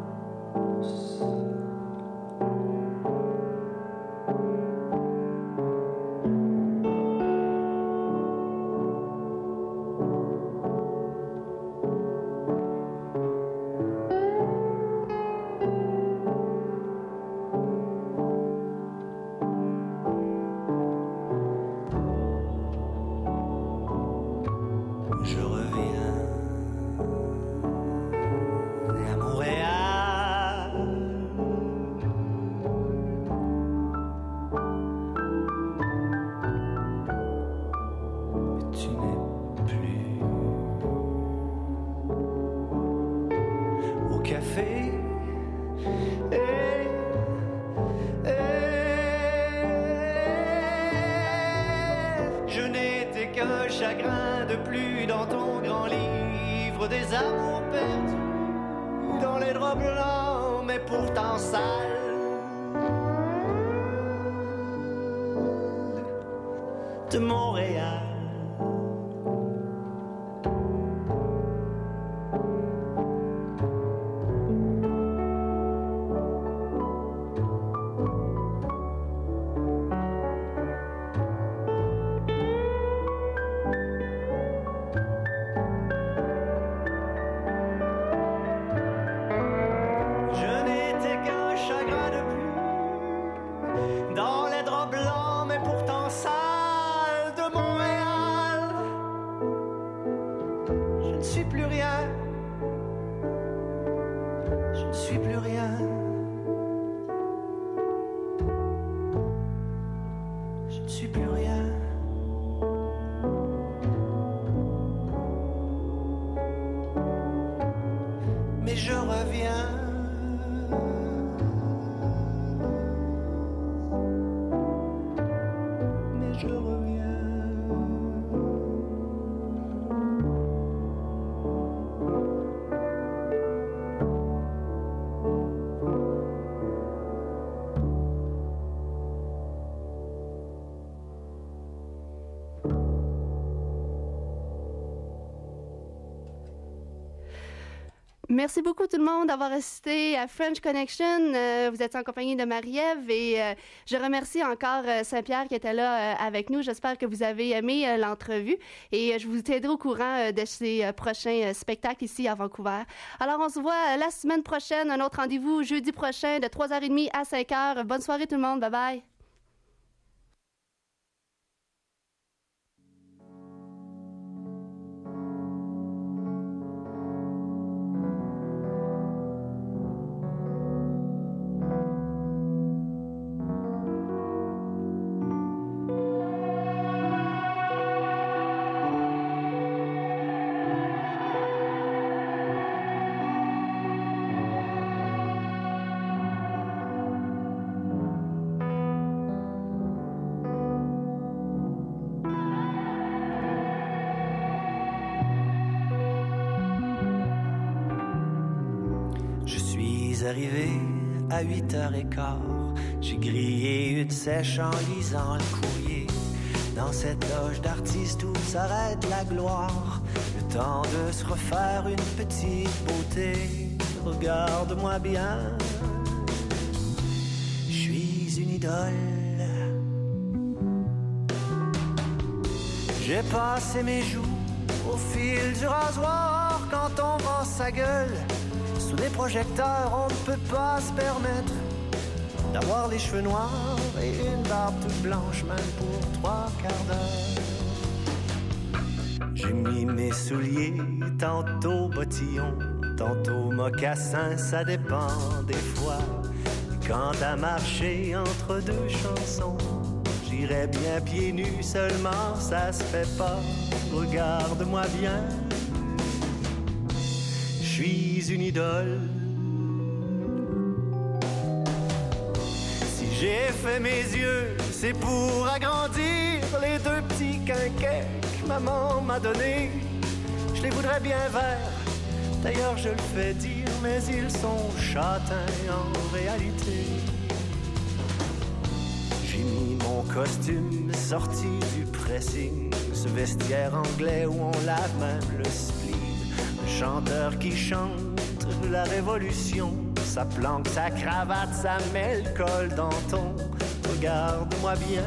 Je reviens à Montréal. Mais tu n'es plus au café. Je n'étais qu'un chagrin de plus dans ton grand livre des amours perdus dans les draps blancs, mais pourtant sales de Montréal. Je je ne suis plus rien. Je ne suis plus rien. Je ne suis plus rien. Mais je reviens. Mais je reviens. Merci beaucoup tout le monde d'avoir assisté à French Connection. Vous êtes en compagnie de Marie-Ève et je remercie encore Saint-Pierre qui était là avec nous. J'espère que vous avez aimé l'entrevue et je vous tiendrai au courant de ces prochains spectacles ici à Vancouver. Alors on se voit la semaine prochaine, un autre rendez-vous jeudi prochain de 3h30 à 5h. Bonne soirée tout le monde, bye bye. Arrivé à 8h15, j'ai grillé une sèche en lisant le courrier. Dans cette loge d'artistes où s'arrête la gloire, le temps de se refaire une petite beauté. Regarde-moi bien, je suis une idole. J'ai passé mes joues au fil du rasoir quand on vend sa gueule. Sous des projecteurs, on ne peut pas se permettre d'avoir les cheveux noirs et une barbe toute blanche, même pour 3 quarts d'heure. J'ai mis mes souliers, tantôt bottillons, tantôt mocassins, ça dépend des fois. Et quant à marcher entre 2 chansons, j'irais bien pieds nus, seulement ça se fait pas. Regarde-moi bien, je suis une idole. Si j'ai fait mes yeux, c'est pour agrandir les 2 petits quinquets que maman m'a donnés. Je les voudrais bien verts, d'ailleurs je le fais dire, mais ils sont châtains en réalité. J'ai mis mon costume sorti du pressing, ce vestiaire anglais où on lave même le spleen. Le chanteur qui chante la révolution, ça planque sa cravate, ça met le col dans ton. Regarde-moi bien,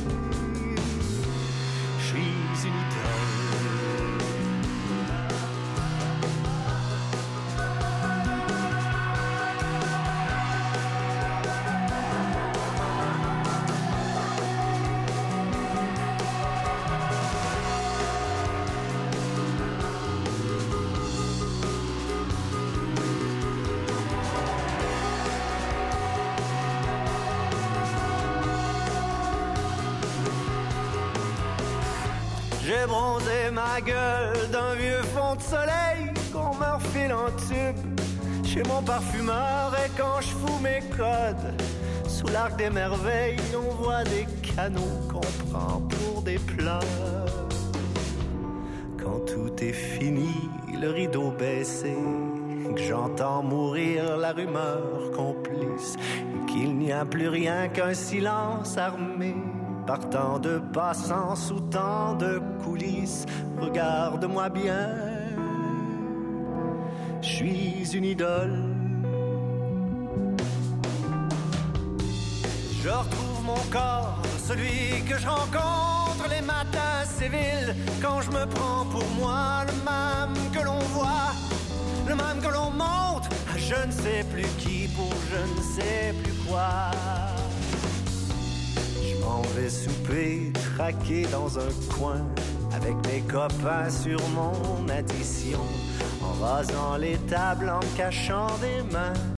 je suis une idole. J'ai bronzé ma gueule d'un vieux fond de soleil qu'on me refile en tube chez mon parfumeur. Et quand je fous mes codes sous l'arc des merveilles, on voit des canaux qu'on prend pour des pleurs. Quand tout est fini, le rideau baissé, que j'entends mourir la rumeur complice, et qu'il n'y a plus rien qu'un silence armé par tant de passants sous tant de coulisses. Regarde-moi bien, je suis une idole. Je retrouve mon corps, celui que je rencontre les matins civils, quand je me prends pour moi, le même que l'on voit, le même que l'on monte à je ne sais plus qui pour je ne sais plus quoi. Je m'en vais souper, traqué dans un coin, avec mes copains sur mon addition, en rasant les tables, en me cachant des mains.